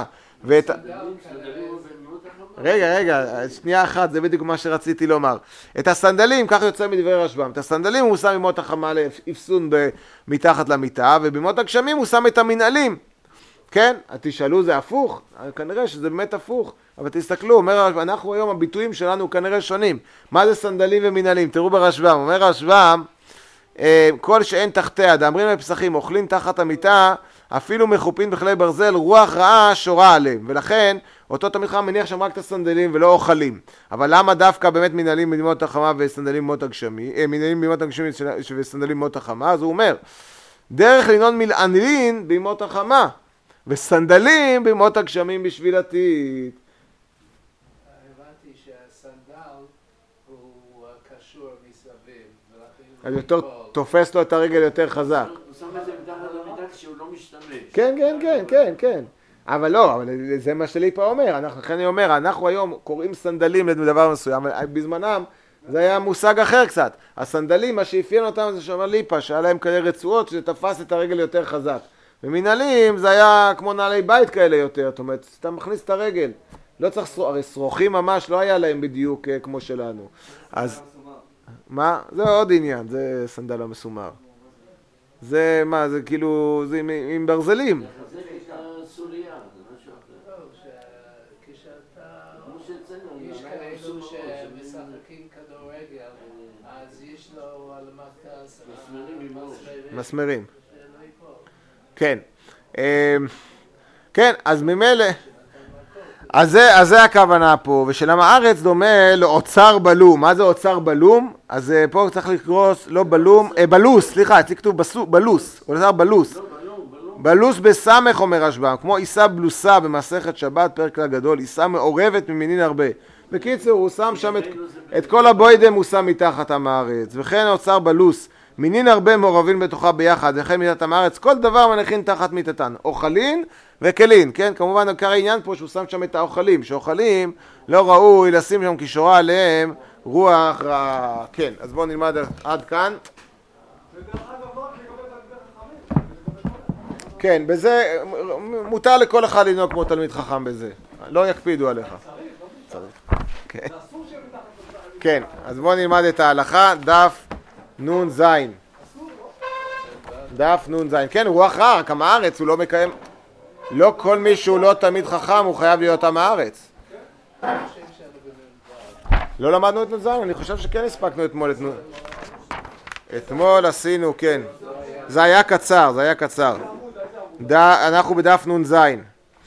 רגע, שנייה אחת, זה בדיוק מה שרציתי לומר. את הסנדלים, כך יוצא מדברי רשב"ם, את הסנדלים הוא שם בימות החמה לאפסון מתחת למיטה, ובימות הגשמים הוא שם את המנהלים. כן? תשאלו, זה הפוך? כנראה שזה באמת הפוך, אבל תסתכלו, אומר, אנחנו היום הביטויים שלנו כנראה שונים. מה זה סנדלים ומנהלים? תראו ברשב"ם, אומר רשב"ם, כל שאין תחתיה, דאמרים לפסחים, אוכלים תחת המיטה, אפילו מחופין בכלי ברזל, רוח רעה שורה עליהם, ולכן אותו תמיד חכם מניח שם רק את הסנדלים ולא אוכלים. אבל למה דווקא באמת מנהלים בימות החמה וסנדלים בימות הגשמים, מנהלים בימות הגשמים וסנדלים בימות החמה? אז הוא אומר, דרך לנעול מלענלין בימות החמה, וסנדלים בימות הגשמים בשביל עתיד. הבנתי שהסנדל הוא קשור מסביב, אז יותר תופס לו את הרגל יותר חזק. הוא שם את זה מתחת למיטה כשהוא לא משתמש. כן. אבל לא, אבל זה מה שליפה אומר. לכן אני אומר, אנחנו היום קוראים סנדלים לדבר מסוים, אבל בזמנם זה היה מושג אחר קצת. הסנדלים, מה שאפיין אותם זה שאומר ליפה, שהיה להם כאלה רצועות שזה תפס את הרגל יותר חזק. ומנהלים זה היה כמו נעלי בית כאלה יותר, זאת אומרת, אתה מכניס את הרגל. לא צריך, הרי שרוכים ממש לא היה להם בדיוק כמו שלנו. אז, מה? זה עוד עניין, זה סנדל המסומר. זה מה, זה כאילו, זה עם ברזלים. זה סוליה, זה משהו אחר. מסמרים. כן. כן, אז ממילא, אז זה הכוונה פה, ושלם הארץ דומה לאוצר בלום. מה זה אוצר בלום? אז פה צריך לקרוא, לא בלום, בלוס, סליחה, צריך לכתוב בלוס, אוצר בלוס. בלוס בסמך אומר רשב"ם, כמו עיסה בלוסה במסכת שבת, פרק כלל גדול, עיסה מעורבת ממינין הרבה. בקיצור, הוא שם שם את כל הבוידם, הוא שם מתחת עם הארץ. וכן אוצר בלוס, מינין הרבה מעורבים בתוכה ביחד, וכן מיטת עם הארץ, כל דבר מניחין תחת מיטתן, אוכלין וכלין, כן? כמובן, עיקר העניין פה שהוא שם שם את האוכלים, שאוכלים לא ראוי לשים שם כשורה עליהם רוח רע. כן, אז בואו נלמד עד כאן. כן, בזה מותר לכל אחד לנהוג כמו תלמיד חכם בזה, לא יקפידו עליך. צריך. כן, אז בואו נלמד את ההלכה, דף נון זין. דף נון זין. כן, רוח רע, רק עם הארץ הוא לא מקיים, לא כל מי שהוא לא תלמיד חכם הוא חייב להיות עם הארץ. לא למדנו את נון זין? אני חושב שכן הספקנו אתמול את נון. אתמול עשינו, כן. זה היה קצר, זה היה קצר. אנחנו בדף נון זין.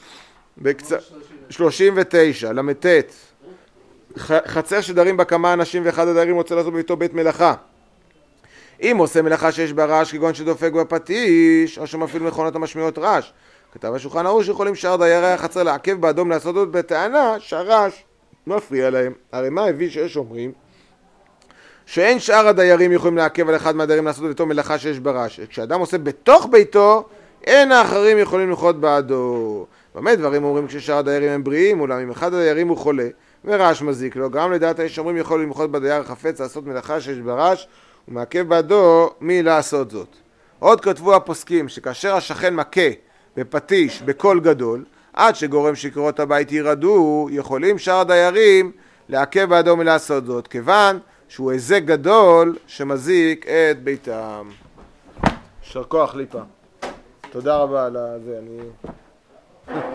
39, למתת. חצר שדרים בה כמה אנשים ואחד הדיירים רוצה לעשות בביתו בית מלאכה. אם עושה מלאכה שיש בה רעש כגון שדופק בפטיש או שמפעיל מכונות המשמיעות רעש, כתב השולחן ערוך שיכולים שאר דיירי החצר לעכב באדום לעשות זאת בטענה שהרעש מפריע להם. הרי מה הביא שיש אומרים שאין שאר הדיירים יכולים לעכב על אחד מהדיירים לעשות בביתו מלאכה שיש בה רעש. כשאדם עושה בתוך ביתו אין האחרים יכולים ללחוט בעדו. באמת דברים אומרים כששאר הדיירים הם בריאים, אולם אם אחד הדיירים הוא חולה ורעש מזיק לו, גם לדעת יש אומרים יכול למחות בדייר החפץ לעשות מלאכה שיש בה רעש ומעכב בעדו מי לעשות זאת. עוד כתבו הפוסקים שכאשר השכן מכה בפטיש בקול גדול עד שגורם שקרות הבית ירדו, יכולים שאר הדיירים לעכב בעדו מי לעשות זאת, כיוון שהוא היזק גדול שמזיק את ביתם. יישר כוח ליפה. תודה רבה על זה.